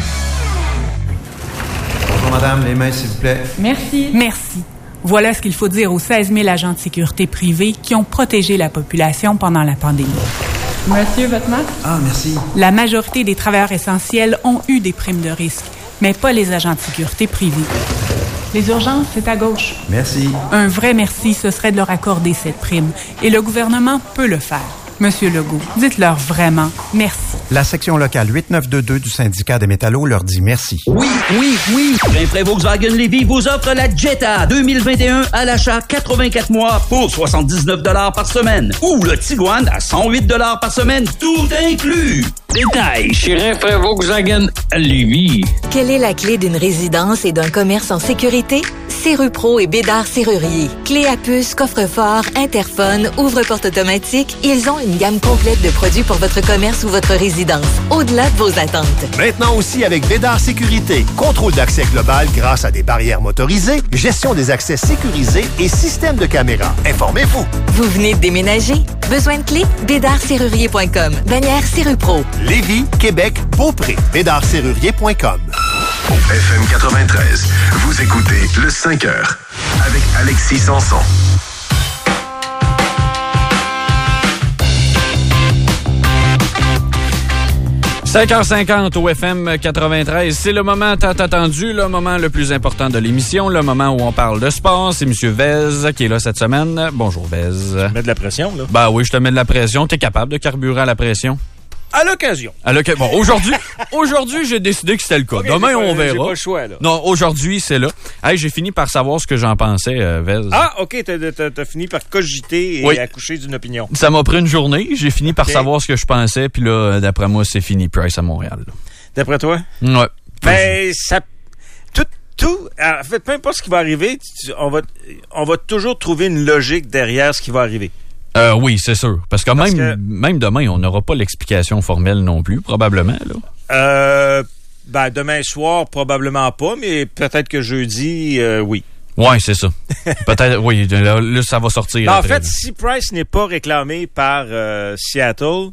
Bonjour madame, les mains s'il vous plaît. Merci. Merci. Voilà ce qu'il faut dire aux seize mille agents de sécurité privés qui ont protégé la population pendant la pandémie. Monsieur, votre masque? Ah, merci. La majorité des travailleurs essentiels ont eu des primes de risque, mais pas les agents de sécurité privés. Les urgences, c'est à gauche. Merci. Un vrai merci, ce serait de leur accorder cette prime. Et le gouvernement peut le faire. Monsieur Legault, dites-leur vraiment merci. La section locale huit neuf deux deux du syndicat des métallos leur dit merci. Oui, oui, oui. Rainfray Volkswagen Lévis vous offre la Jetta deux mille vingt et un à l'achat quatre-vingt-quatre mois pour soixante-dix-neuf dollars par semaine. Ou le Tiguan à cent huit dollars par semaine, tout inclus. Détail chez Rinfraie Volkswagen à Lévis. Quelle est la clé d'une résidence et d'un commerce en sécurité? Serrupro et Bédard Serrurier. Clé à puce, coffre-fort, interphone, ouvre-porte automatique, ils ont une gamme complète de produits pour votre commerce ou votre résidence, au-delà de vos attentes. Maintenant aussi avec Bédard Sécurité. Contrôle d'accès global grâce à des barrières motorisées, gestion des accès sécurisés et système de caméra. Informez-vous. Vous venez de déménager? Besoin de clés? Bédard Serrurier point com. Bannière Serrupro. Lévis, Québec, Beaupré. Bédard Serrurier point com. F M quatre-vingt-treize, vous écoutez le cinq heures avec Alexis Sanson. cinq heures cinquante au F M quatre-vingt-treize, c'est le moment tant attendu, le moment le plus important de l'émission, le moment où on parle de sport. C'est M. Vez qui est là cette semaine. Bonjour Vez. Tu mets de la pression, là? Ben oui, je te mets de la pression. T'es capable de carburer à la pression? À l'occasion. À l'occasion. Bon, aujourd'hui, aujourd'hui, j'ai décidé que c'était le cas. Okay, Demain, pas, on verra. J'ai pas le choix, là. Non, aujourd'hui, c'est là. Hey, j'ai fini par savoir ce que j'en pensais, euh, Vez. Ah, OK, t'as, t'as, t'as fini par cogiter et oui. accoucher d'une opinion. Ça m'a pris une journée. J'ai fini par okay. savoir ce que je pensais. Puis là, d'après moi, c'est fini Price à Montréal. Là. D'après toi? Ouais. Ben, ça... Tout, tout... En fait, peu importe ce qui va arriver, on va, on va toujours trouver une logique derrière ce qui va arriver. Euh, oui, c'est sûr. Parce que, Parce même, que même demain, on n'aura pas l'explication formelle non plus, probablement. Là. Euh, ben, demain soir, probablement pas, mais peut-être que jeudi, euh, oui. Oui, c'est ça. Peut-être, oui, là, là, ça va sortir. En après, fait, là. si Price n'est pas réclamé par euh, Seattle,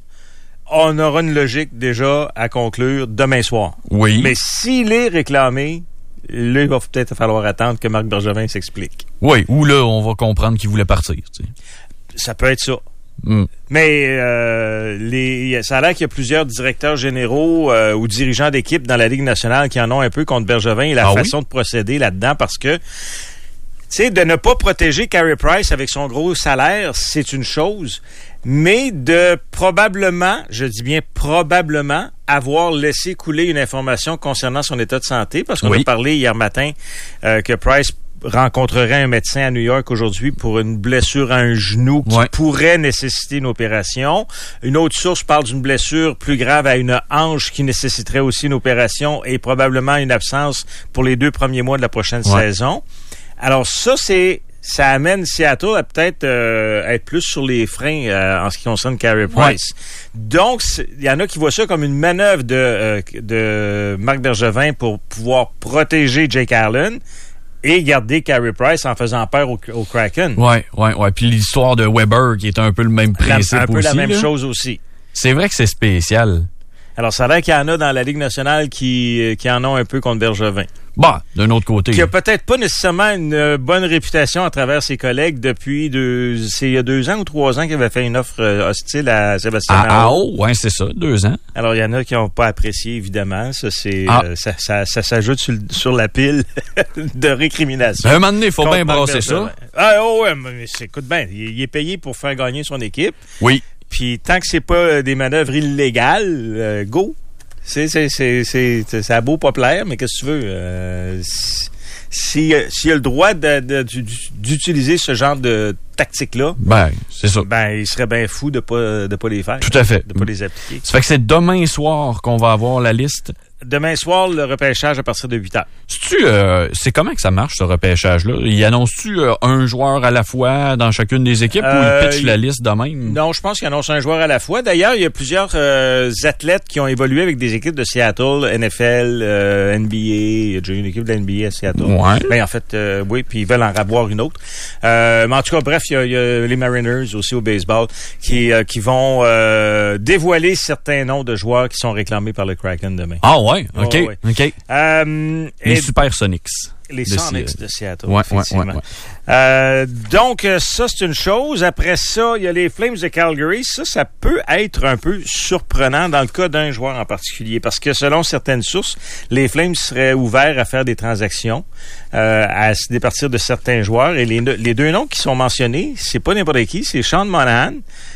on aura une logique déjà à conclure demain soir. Oui. Mais s'il est réclamé, là, il va peut-être falloir attendre que Marc Bergevin s'explique. Oui, ou là, on va comprendre qu'il voulait partir. Tu sais. Ça peut être ça. Mm. Mais euh, les, ça a l'air qu'il y a plusieurs directeurs généraux euh, ou dirigeants d'équipe dans la Ligue nationale qui en ont un peu contre Bergevin et la ah façon oui? de procéder là-dedans parce que, tu sais, de ne pas protéger Carey Price avec son gros salaire, c'est une chose, mais de probablement, je dis bien probablement, avoir laissé couler une information concernant son état de santé parce qu'on oui. a parlé hier matin euh, que Price rencontrerait un médecin à New York aujourd'hui pour une blessure à un genou qui ouais. pourrait nécessiter une opération. Une autre source parle d'une blessure plus grave à une hanche qui nécessiterait aussi une opération et probablement une absence pour les deux premiers mois de la prochaine ouais. saison. Alors ça, c'est ça amène Seattle à peut-être euh, être plus sur les freins euh, en ce qui concerne Carey Price. Ouais. Donc, il y en a qui voient ça comme une manœuvre de, euh, de Marc Bergevin pour pouvoir protéger Jake Allen et garder Carey Price en faisant peur au, au Kraken. Oui, oui, oui. Puis l'histoire de Weber qui est un peu le même principe la, un peu aussi. la même là. chose aussi. C'est vrai que c'est spécial. Alors, ça a l'air qu'il y en a dans la Ligue nationale qui, qui en ont un peu contre Bergevin. Bah, d'un autre côté. Qui a peut-être pas nécessairement une bonne réputation à travers ses collègues depuis deux, c'est il y a deux ans ou trois ans qu'il avait fait une offre hostile à Sébastien Aho. Ah, oh, ouais, c'est ça, deux ans. Alors, il y en a qui n'ont pas apprécié, évidemment. Ça, c'est, ah. euh, ça, ça, ça s'ajoute sur, sur la pile de récrimination. Ben, un moment donné, il faut bien brasser ça. Ah, oh, ouais, mais écoute bien, il, il est payé pour faire gagner son équipe. Oui. Puis, tant que c'est pas des manœuvres illégales, euh, go. C'est, c'est, c'est, c'est, c'est, ça a beau pas plaire, mais qu'est-ce que tu veux? Euh, si, si, s'il a le droit de, de, de, d'utiliser ce genre de tactique-là, ben, c'est ça. Ben, il serait bien fou de pas, de pas les faire. Tout à fait. De pas les appliquer. Ça fait que c'est demain soir qu'on va avoir la liste. Demain soir, le repêchage à partir de huit heures. C'est-tu, euh, c'est comment que ça marche, ce repêchage-là? Il annonce-tu euh, un joueur à la fois dans chacune des équipes euh, ou il pitch la liste de même? Non, je pense qu'il annonce un joueur à la fois. D'ailleurs, il y a plusieurs euh, athlètes qui ont évolué avec des équipes de Seattle, N F L, euh, N B A. Il y a déjà une équipe de N B A à Seattle. Ouais. Ben, en fait, euh, oui, puis ils veulent en avoir une autre. Euh, mais en tout cas, bref, il y a, il y a les Mariners aussi au baseball qui, euh, qui vont euh, dévoiler certains noms de joueurs qui sont réclamés par le Kraken demain. Ah ouais? OK. Oh, ouais. OK. Euh, les et, Supersonics. Les Sonics de Seattle, ouais, effectivement. Ouais, ouais, ouais. Euh, donc, ça, c'est une chose. Après ça, il y a les Flames de Calgary. Ça, ça peut être un peu surprenant dans le cas d'un joueur en particulier. Parce que selon certaines sources, les Flames seraient ouverts à faire des transactions, euh, à se départir de certains joueurs. Et les, les deux noms qui sont mentionnés, c'est pas n'importe qui, c'est Sean Monahan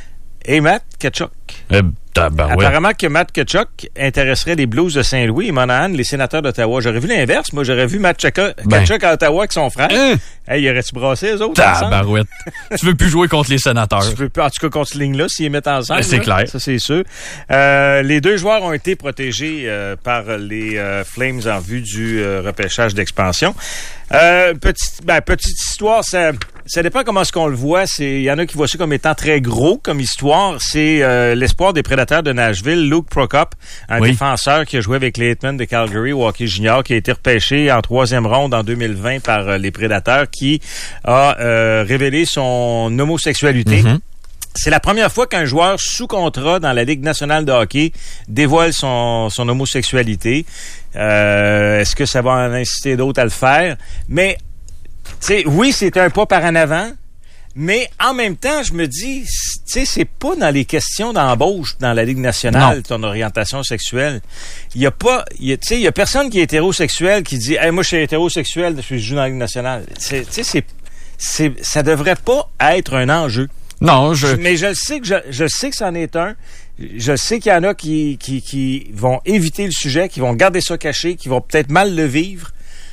et Matt Tkachuk. Eh, tabarouette. Apparemment que Matt Tkachuk intéresserait les Blues de Saint-Louis et Monahan, les sénateurs d'Ottawa. J'aurais vu l'inverse. Moi, j'aurais vu Matt Tkachuk ben. à Ottawa avec son frère. Hein? Hey, y aurait-tu brassé eux autres? Tabarouette. Tu veux plus jouer contre les sénateurs. Tu veux plus, en tout cas, contre cette ligne-là, s'ils les mettent ensemble. Ben, c'est là, clair. Ça, c'est sûr. Euh, les deux joueurs ont été protégés euh, par les euh, Flames en vue du euh, repêchage d'expansion. Euh, petite, ben, petite histoire, ça, ça dépend comment est-ce qu'on le voit. Il y en a qui voient ça comme étant très gros comme histoire. C'est euh, l'espoir des Prédateurs de Nashville, Luke Prokop, un oui. défenseur qui a joué avec les Hitmen de Calgary au hockey junior, qui a été repêché en troisième ronde en deux mille vingt par euh, les Prédateurs, qui a euh, révélé son homosexualité. Mm-hmm. C'est la première fois qu'un joueur sous contrat dans la Ligue nationale de hockey dévoile son, son homosexualité. Euh, est-ce que ça va en inciter d'autres à le faire? Mais, tu sais, oui, c'est un pas par en avant, mais en même temps, je me dis, tu sais, c'est pas dans les questions d'embauche dans la Ligue nationale, non. ton orientation sexuelle. Il y a pas, tu sais, il y a personne qui est hétérosexuel qui dit, hey, moi, je suis hétérosexuel, je joue dans la Ligue nationale. Tu sais, c'est, c'est, ça devrait pas être un enjeu. Non, je... Mais je sais que je, je sais que c'en est un. Je sais qu'il y en a qui, qui, qui vont éviter le sujet, qui vont garder ça caché, qui vont peut-être mal le vivre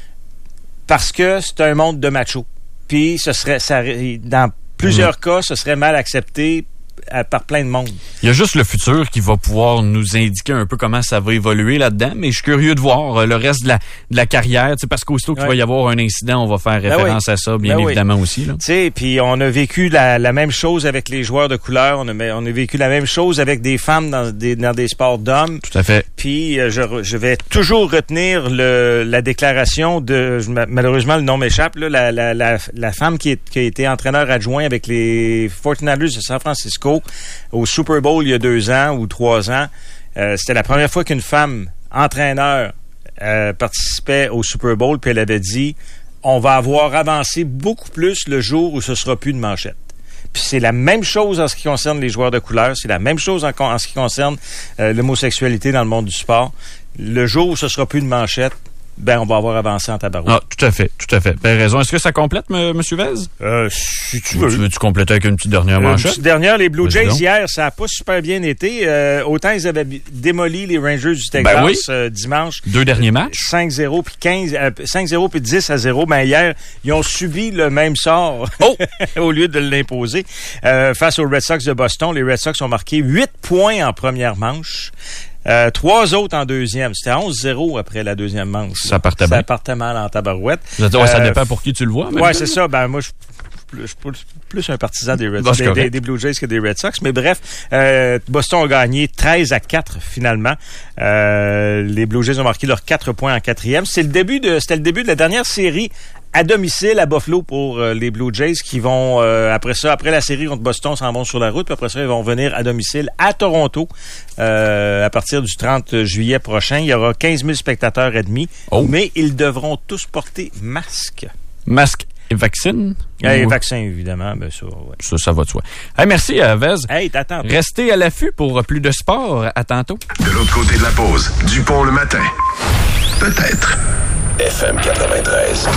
parce que c'est un monde de machos. Puis ce serait, ça, dans plusieurs mmh. cas, ce serait mal accepté par plein de monde. Il y a juste le futur qui va pouvoir nous indiquer un peu comment ça va évoluer là-dedans, mais je suis curieux de voir euh, le reste de la, de la carrière, parce qu'aussitôt qu'il ouais. va y avoir un incident, on va faire référence ben oui. à ça, bien ben évidemment oui. aussi. Tu sais, puis on a vécu la, la même chose avec les joueurs de couleur, on a, on a vécu la même chose avec des femmes dans des, dans des sports d'hommes. Tout à fait. Puis euh, je, je vais toujours retenir le, la déclaration de, je, malheureusement le nom m'échappe, là, la, la, la, la femme qui, est, qui a été entraîneur adjoint avec les forty-niners de San Francisco au Super Bowl il y a deux ans ou trois ans. Euh, c'était la première fois qu'une femme entraîneur euh, participait au Super Bowl, puis elle avait dit « On va avoir avancé beaucoup plus le jour où ce sera plus de manchette ». Puis c'est la même chose en ce qui concerne les joueurs de couleur, c'est la même chose en, en ce qui concerne euh, l'homosexualité dans le monde du sport. Le jour où ce sera plus de manchette, ben on va avoir avancé en tabarouette. Ah, tout à fait, tout à fait. Ben, raison. Est-ce que ça complète, M. Vez? Euh, si tu veux. Tu veux-tu compléter avec une petite dernière manchette? Une petite dernière, les Blue Jays, hier, ça n'a pas super bien été. Euh, autant ils avaient démoli les Rangers du Texas ben oui. euh, dimanche. Deux derniers matchs. cinq zéro puis quinze, euh, cinq zéro puis dix à zéro. Ben hier, ils ont subi le même sort oh! au lieu de l'imposer. Euh, face aux Red Sox de Boston, les Red Sox ont marqué huit points en première manche. Euh, trois autres en deuxième. C'était onze zéro après la deuxième manche. Ça partait bien. Ça partait mal en tabarouette. Ouais, euh, ça dépend pour qui tu le vois. Oui, c'est ça. Ben moi, je je suis plus, plus un partisan des, Red, des, des, des Blue Jays que des Red Sox. Mais bref, euh, Boston a gagné treize à quatre finalement. Euh, les Blue Jays ont marqué leurs quatre points en quatrième. C'est le début de, c'était le début de la dernière série à domicile à Buffalo pour euh, les Blue Jays qui vont, euh, après ça, après la série contre Boston, s'en vont sur la route. Puis après ça, ils vont venir à domicile à Toronto euh, à partir du trente juillet prochain. Il y aura quinze mille spectateurs et demi, oh. mais ils devront tous porter masque. Masque et vaccine? Et ou... vaccin, évidemment. Ben ça, ouais. ça, ça va de soi. Hey, merci, euh, Vez. Hey, t'attends. Restez à l'affût pour plus de sport. À tantôt. De l'autre côté de la pause, Dupont le matin. Peut-être. F M quatre-vingt-treize.